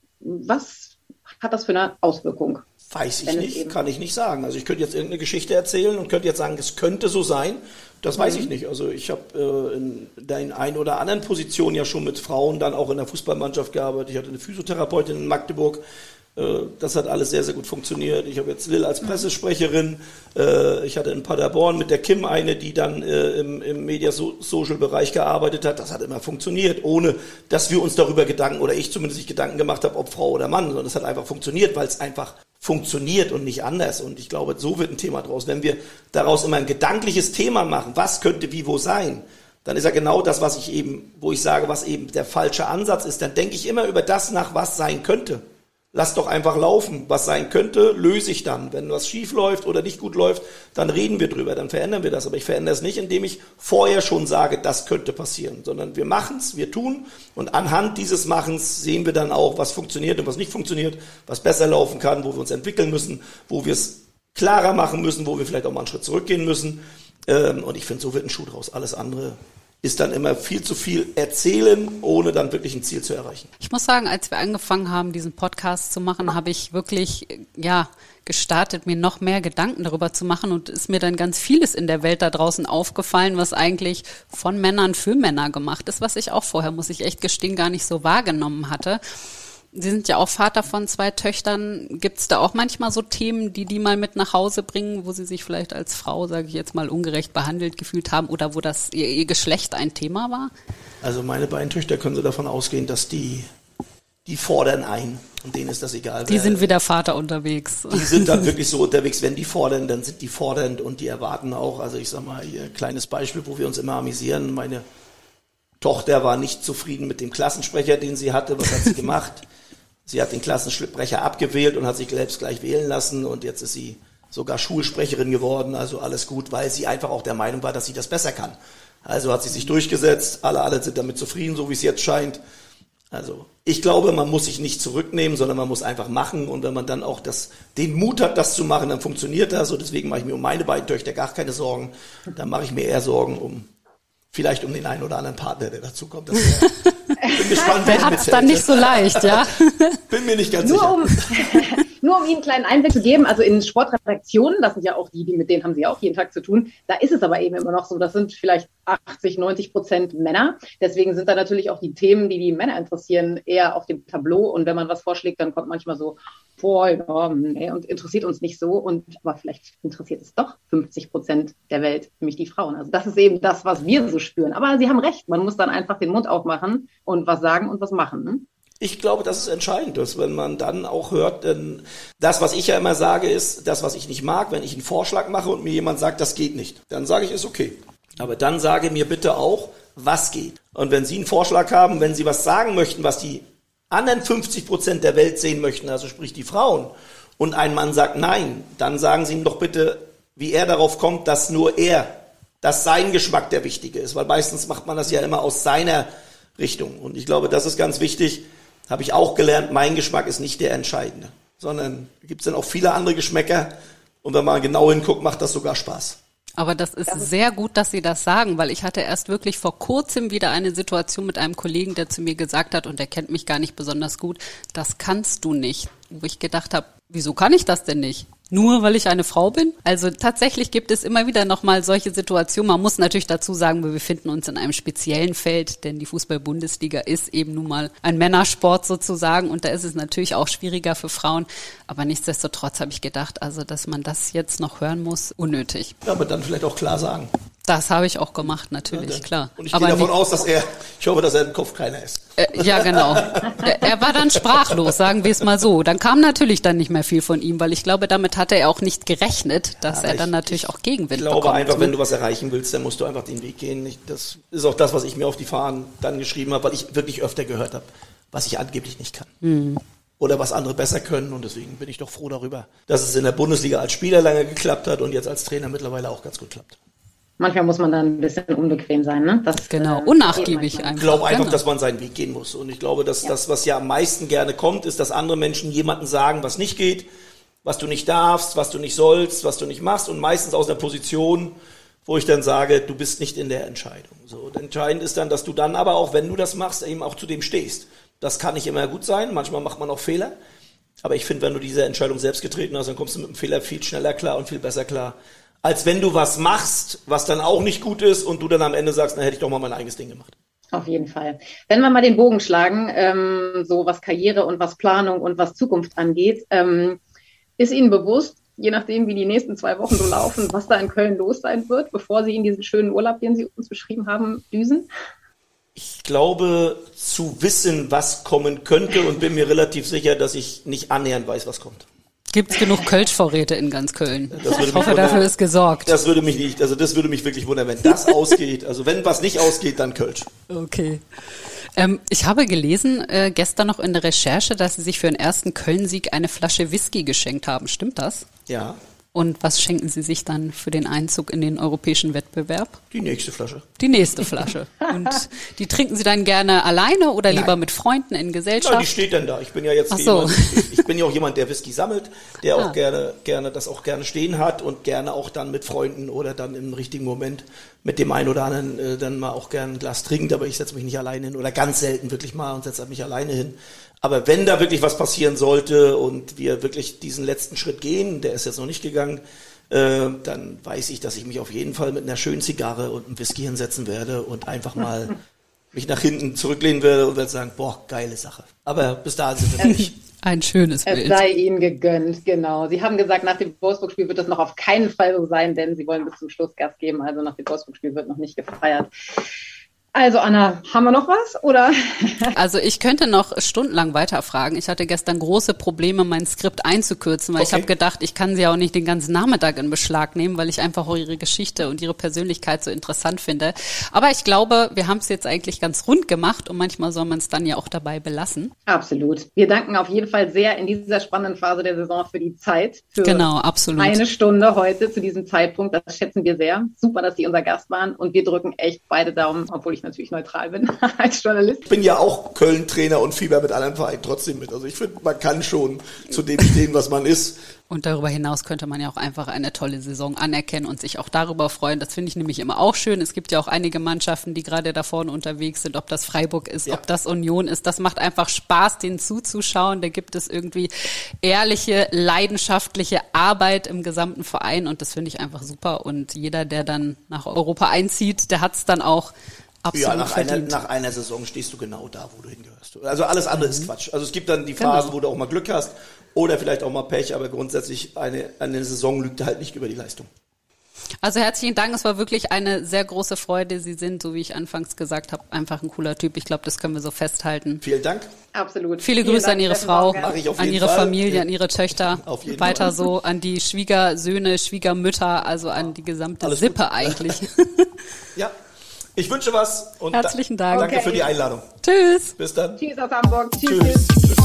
was hat das für eine Auswirkung? Weiß ich nicht, kann ich nicht sagen. Also ich könnte jetzt irgendeine Geschichte erzählen und könnte jetzt sagen, es könnte so sein. Das weiß mhm. ich nicht. Also ich habe äh, in den ein oder anderen Positionen ja schon mit Frauen dann auch in der Fußballmannschaft gearbeitet. Ich hatte eine Physiotherapeutin in Magdeburg. Äh, das hat alles sehr, sehr gut funktioniert. Ich habe jetzt Lil als Pressesprecherin. Äh, ich hatte in Paderborn mit der Kim eine, die dann äh, im, im Media-Social-Bereich gearbeitet hat. Das hat immer funktioniert, ohne dass wir uns darüber Gedanken, oder ich zumindest nicht Gedanken gemacht habe, ob Frau oder Mann, sondern es hat einfach funktioniert, weil es einfach funktioniert und nicht anders. Und ich glaube, so wird ein Thema draus. Wenn wir daraus immer ein gedankliches Thema machen, was könnte wie wo sein, dann ist ja genau das, was ich eben, wo ich sage, was eben der falsche Ansatz ist. Dann denke ich immer über das nach, was sein könnte. Lass doch einfach laufen. Was sein könnte, löse ich dann. Wenn was schief läuft oder nicht gut läuft, dann reden wir drüber, dann verändern wir das. Aber ich verändere es nicht, indem ich vorher schon sage, das könnte passieren, sondern wir machen es, wir tun und anhand dieses Machens sehen wir dann auch, was funktioniert und was nicht funktioniert, was besser laufen kann, wo wir uns entwickeln müssen, wo wir es klarer machen müssen, wo wir vielleicht auch mal einen Schritt zurückgehen müssen. Und ich finde, so wird ein Schuh draus. Alles andere ist dann immer viel zu viel erzählen, ohne dann wirklich ein Ziel zu erreichen. Ich muss sagen, als wir angefangen haben, diesen Podcast zu machen, habe ich wirklich, ja, gestartet, mir noch mehr Gedanken darüber zu machen und ist mir dann ganz vieles in der Welt da draußen aufgefallen, was eigentlich von Männern für Männer gemacht ist, was ich auch vorher, muss ich echt gestehen, gar nicht so wahrgenommen hatte. Sie sind ja auch Vater von zwei Töchtern. Gibt es da auch manchmal so Themen, die die mal mit nach Hause bringen, wo sie sich vielleicht als Frau, sage ich jetzt mal, ungerecht behandelt gefühlt haben oder wo das ihr, ihr Geschlecht ein Thema war? Also meine beiden Töchter können Sie davon ausgehen, dass die, die fordern ein und denen ist das egal. Die sind wie der Vater unterwegs. Die sind dann wirklich so unterwegs, wenn die fordern, dann sind die fordernd und die erwarten auch, also ich sag mal, hier ein kleines Beispiel, wo wir uns immer amüsieren. Meine Tochter war nicht zufrieden mit dem Klassensprecher, den sie hatte. Was hat sie gemacht? Sie hat den Klassensprecher abgewählt und hat sich selbst gleich wählen lassen und jetzt ist sie sogar Schulsprecherin geworden, also alles gut, weil sie einfach auch der Meinung war, dass sie das besser kann. Also hat sie sich durchgesetzt, alle, alle sind damit zufrieden, so wie es jetzt scheint. Also ich glaube, man muss sich nicht zurücknehmen, sondern man muss einfach machen und wenn man dann auch das, den Mut hat, das zu machen, dann funktioniert das und deswegen mache ich mir um meine beiden Töchter gar keine Sorgen. Dann mache ich mir eher Sorgen um vielleicht um den einen oder anderen Partner, der dazu kommt. Das wär, bin gespannt, der hat es dann nicht so leicht, ja? Bin mir nicht ganz nur sicher. Um, nur um Ihnen einen kleinen Einblick zu geben, also in Sportredaktionen, das sind ja auch die, die mit denen haben Sie ja auch jeden Tag zu tun, da ist es aber eben immer noch so, das sind vielleicht achtzig, neunzig Prozent Männer. Deswegen sind da natürlich auch die Themen, die die Männer interessieren, eher auf dem Tableau. Und wenn man was vorschlägt, dann kommt manchmal so, boah, ja, nee, und interessiert uns nicht so. Und aber vielleicht interessiert es doch fünfzig Prozent der Welt, nämlich die Frauen. Also das ist eben das, was wir so spüren. Aber Sie haben recht, man muss dann einfach den Mund aufmachen und was sagen und was machen. Ne? Ich glaube, das ist entscheidend, dass wenn man dann auch hört, denn das, was ich ja immer sage, ist, das, was ich nicht mag, wenn ich einen Vorschlag mache und mir jemand sagt, das geht nicht, dann sage ich, ist okay. Aber dann sage mir bitte auch, was geht. Und wenn Sie einen Vorschlag haben, wenn Sie was sagen möchten, was die anderen fünfzig Prozent der Welt sehen möchten, also sprich die Frauen, und ein Mann sagt nein, dann sagen Sie ihm doch bitte, wie er darauf kommt, dass nur er, dass sein Geschmack der wichtige ist, weil meistens macht man das ja immer aus seiner Richtung. Und ich glaube, das ist ganz wichtig, habe ich auch gelernt, mein Geschmack ist nicht der entscheidende, sondern gibt es dann auch viele andere Geschmäcker und wenn man genau hinguckt, macht das sogar Spaß. Aber das ist sehr gut, dass Sie das sagen, weil ich hatte erst wirklich vor kurzem wieder eine Situation mit einem Kollegen, der zu mir gesagt hat, und der kennt mich gar nicht besonders gut, das kannst du nicht. Wo ich gedacht habe, wieso kann ich das denn nicht? Nur weil ich eine Frau bin? Also tatsächlich gibt es immer wieder nochmal solche Situationen. Man muss natürlich dazu sagen, wir befinden uns in einem speziellen Feld, denn die Fußball-Bundesliga ist eben nun mal ein Männersport sozusagen und da ist es natürlich auch schwieriger für Frauen. Aber nichtsdestotrotz habe ich gedacht, also dass man das jetzt noch hören muss, unnötig. Ja, aber dann vielleicht auch klar sagen. Das habe ich auch gemacht, natürlich, ja, klar. Und ich gehe davon aus, dass er, ich hoffe, dass er im Kopf keiner ist. Äh, ja, genau. er, er war dann sprachlos, sagen wir es mal so. Dann kam natürlich dann nicht mehr viel von ihm, weil ich glaube, damit hatte er auch nicht gerechnet, dass ja, er dann ich, natürlich auch Gegenwind bekommt. Ich glaube bekommt. einfach, wenn du was erreichen willst, dann musst du einfach den Weg gehen. Ich, das ist auch das, was ich mir auf die Fahnen dann geschrieben habe, weil ich wirklich öfter gehört habe, was ich angeblich nicht kann. Mhm. Oder was andere besser können und deswegen bin ich doch froh darüber, dass es in der Bundesliga als Spieler lange geklappt hat und jetzt als Trainer mittlerweile auch ganz gut klappt. Manchmal muss man dann ein bisschen unbequem sein, ne? Das, genau, unnachgiebig einfach. Ich glaube einfach, genau. dass man seinen Weg gehen muss. Und ich glaube, dass ja. das, was ja am meisten gerne kommt, ist, dass andere Menschen jemandem sagen, was nicht geht, was du nicht darfst, was du nicht sollst, was du nicht machst. Und meistens aus einer Position, wo ich dann sage, du bist nicht in der Entscheidung. So, und entscheidend ist dann, dass du dann aber auch, wenn du das machst, eben auch zu dem stehst. Das kann nicht immer gut sein. Manchmal macht man auch Fehler. Aber ich finde, wenn du diese Entscheidung selbst getreten hast, dann kommst du mit dem Fehler viel schneller klar und viel besser klar, als wenn du was machst, was dann auch nicht gut ist und du dann am Ende sagst, na, hätte ich doch mal mein eigenes Ding gemacht. Auf jeden Fall. Wenn wir mal den Bogen schlagen, ähm, so was Karriere und was Planung und was Zukunft angeht, ähm, ist Ihnen bewusst, je nachdem, wie die nächsten zwei Wochen so laufen, was da in Köln los sein wird, bevor Sie in diesen schönen Urlaub, den Sie uns beschrieben haben, düsen? Ich glaube, zu wissen, was kommen könnte und bin mir relativ sicher, dass ich nicht annähernd weiß, was kommt. Gibt's genug Kölsch-Vorräte in ganz Köln? Das würde Ich hoffe, mich dafür wundern. ist gesorgt. Das würde mich nicht, also das würde mich wirklich wundern, wenn das ausgeht. Also wenn was nicht ausgeht, dann Kölsch. Okay. Ähm, ich habe gelesen, äh, gestern noch in der Recherche, dass Sie sich für den ersten Köln-Sieg eine Flasche Whisky geschenkt haben. Stimmt das? Ja. Und was schenken Sie sich dann für den Einzug in den europäischen Wettbewerb? Die nächste Flasche. Die nächste Flasche. Und die trinken Sie dann gerne alleine oder Nein. lieber mit Freunden in Gesellschaft? Ja, die steht dann da. Ich bin ja jetzt Ach so. jemand, ich, ich bin ja auch jemand, der Whisky sammelt, der Ah. auch gerne, gerne das auch gerne stehen hat und gerne auch dann mit Freunden oder dann im richtigen Moment mit dem einen oder anderen äh, dann mal auch gerne ein Glas trinkt, aber ich setze mich nicht alleine hin oder ganz selten wirklich mal und setze mich alleine hin. Aber wenn da wirklich was passieren sollte und wir wirklich diesen letzten Schritt gehen, der ist jetzt noch nicht gegangen, äh, dann weiß ich, dass ich mich auf jeden Fall mit einer schönen Zigarre und einem Whisky hinsetzen werde und einfach mal mich nach hinten zurücklehnen werde und werde sagen, boah, geile Sache. Aber bis dahin sind wir noch nicht. Ein schönes Es Bild. sei Ihnen gegönnt, genau. Sie haben gesagt, nach dem Wolfsburg-Spiel wird das noch auf keinen Fall so sein, denn Sie wollen bis zum Schluss Gas geben. Also nach dem Wolfsburg-Spiel wird noch nicht gefeiert. Also Anna, haben wir noch was, oder? Also ich könnte noch stundenlang weiterfragen. Ich hatte gestern große Probleme, mein Skript einzukürzen, weil Okay. ich habe gedacht, ich kann sie auch nicht den ganzen Nachmittag in Beschlag nehmen, weil ich einfach auch ihre Geschichte und ihre Persönlichkeit so interessant finde. Aber ich glaube, wir haben es jetzt eigentlich ganz rund gemacht und manchmal soll man es dann ja auch dabei belassen. Absolut. Wir danken auf jeden Fall sehr in dieser spannenden Phase der Saison für die Zeit. Für Genau, absolut. eine Stunde heute zu diesem Zeitpunkt. Das schätzen wir sehr. Super, dass Sie unser Gast waren. Und wir drücken echt beide Daumen, obwohl ich natürlich neutral bin als Journalist. Ich bin ja auch Köln-Trainer und fieber mit anderen Vereinen trotzdem mit. Also ich finde, man kann schon zu dem stehen, was man ist. Und darüber hinaus könnte man ja auch einfach eine tolle Saison anerkennen und sich auch darüber freuen. Das finde ich nämlich immer auch schön. Es gibt ja auch einige Mannschaften, die gerade da vorne unterwegs sind, ob das Freiburg ist, Ja. ob das Union ist. Das macht einfach Spaß, denen zuzuschauen. Da gibt es irgendwie ehrliche, leidenschaftliche Arbeit im gesamten Verein und das finde ich einfach super. Und jeder, der dann nach Europa einzieht, der hat es dann auch absolut Ja, nach einer, verdient. nach einer Saison stehst du genau da, wo du hingehörst. Also alles andere ist Quatsch. Also es gibt dann die Phasen, Genau. wo du auch mal Glück hast oder vielleicht auch mal Pech, aber grundsätzlich eine, eine Saison lügt halt nicht über die Leistung. Also herzlichen Dank, es war wirklich eine sehr große Freude. Sie sind, so wie ich anfangs gesagt habe, einfach ein cooler Typ. Ich glaube, das können wir so festhalten. Vielen Dank. Absolut. Viele Vielen Grüße Dank, an Ihre Steffen Frau, Baumgart. Mach ich auf an jeden Ihre Fall. Familie, Ja. an Ihre Töchter. Auf jeden Weiter Fall. so an die Schwiegersöhne, Schwiegermütter, also an die gesamte Alles Sippe gut. eigentlich. Ja, ich wünsche was und Herzlichen da- Dank. danke Okay. für die Einladung. Tschüss. Bis dann. Tschüss aus Hamburg. Tschüss. Tschüss. tschüss. Tschüss.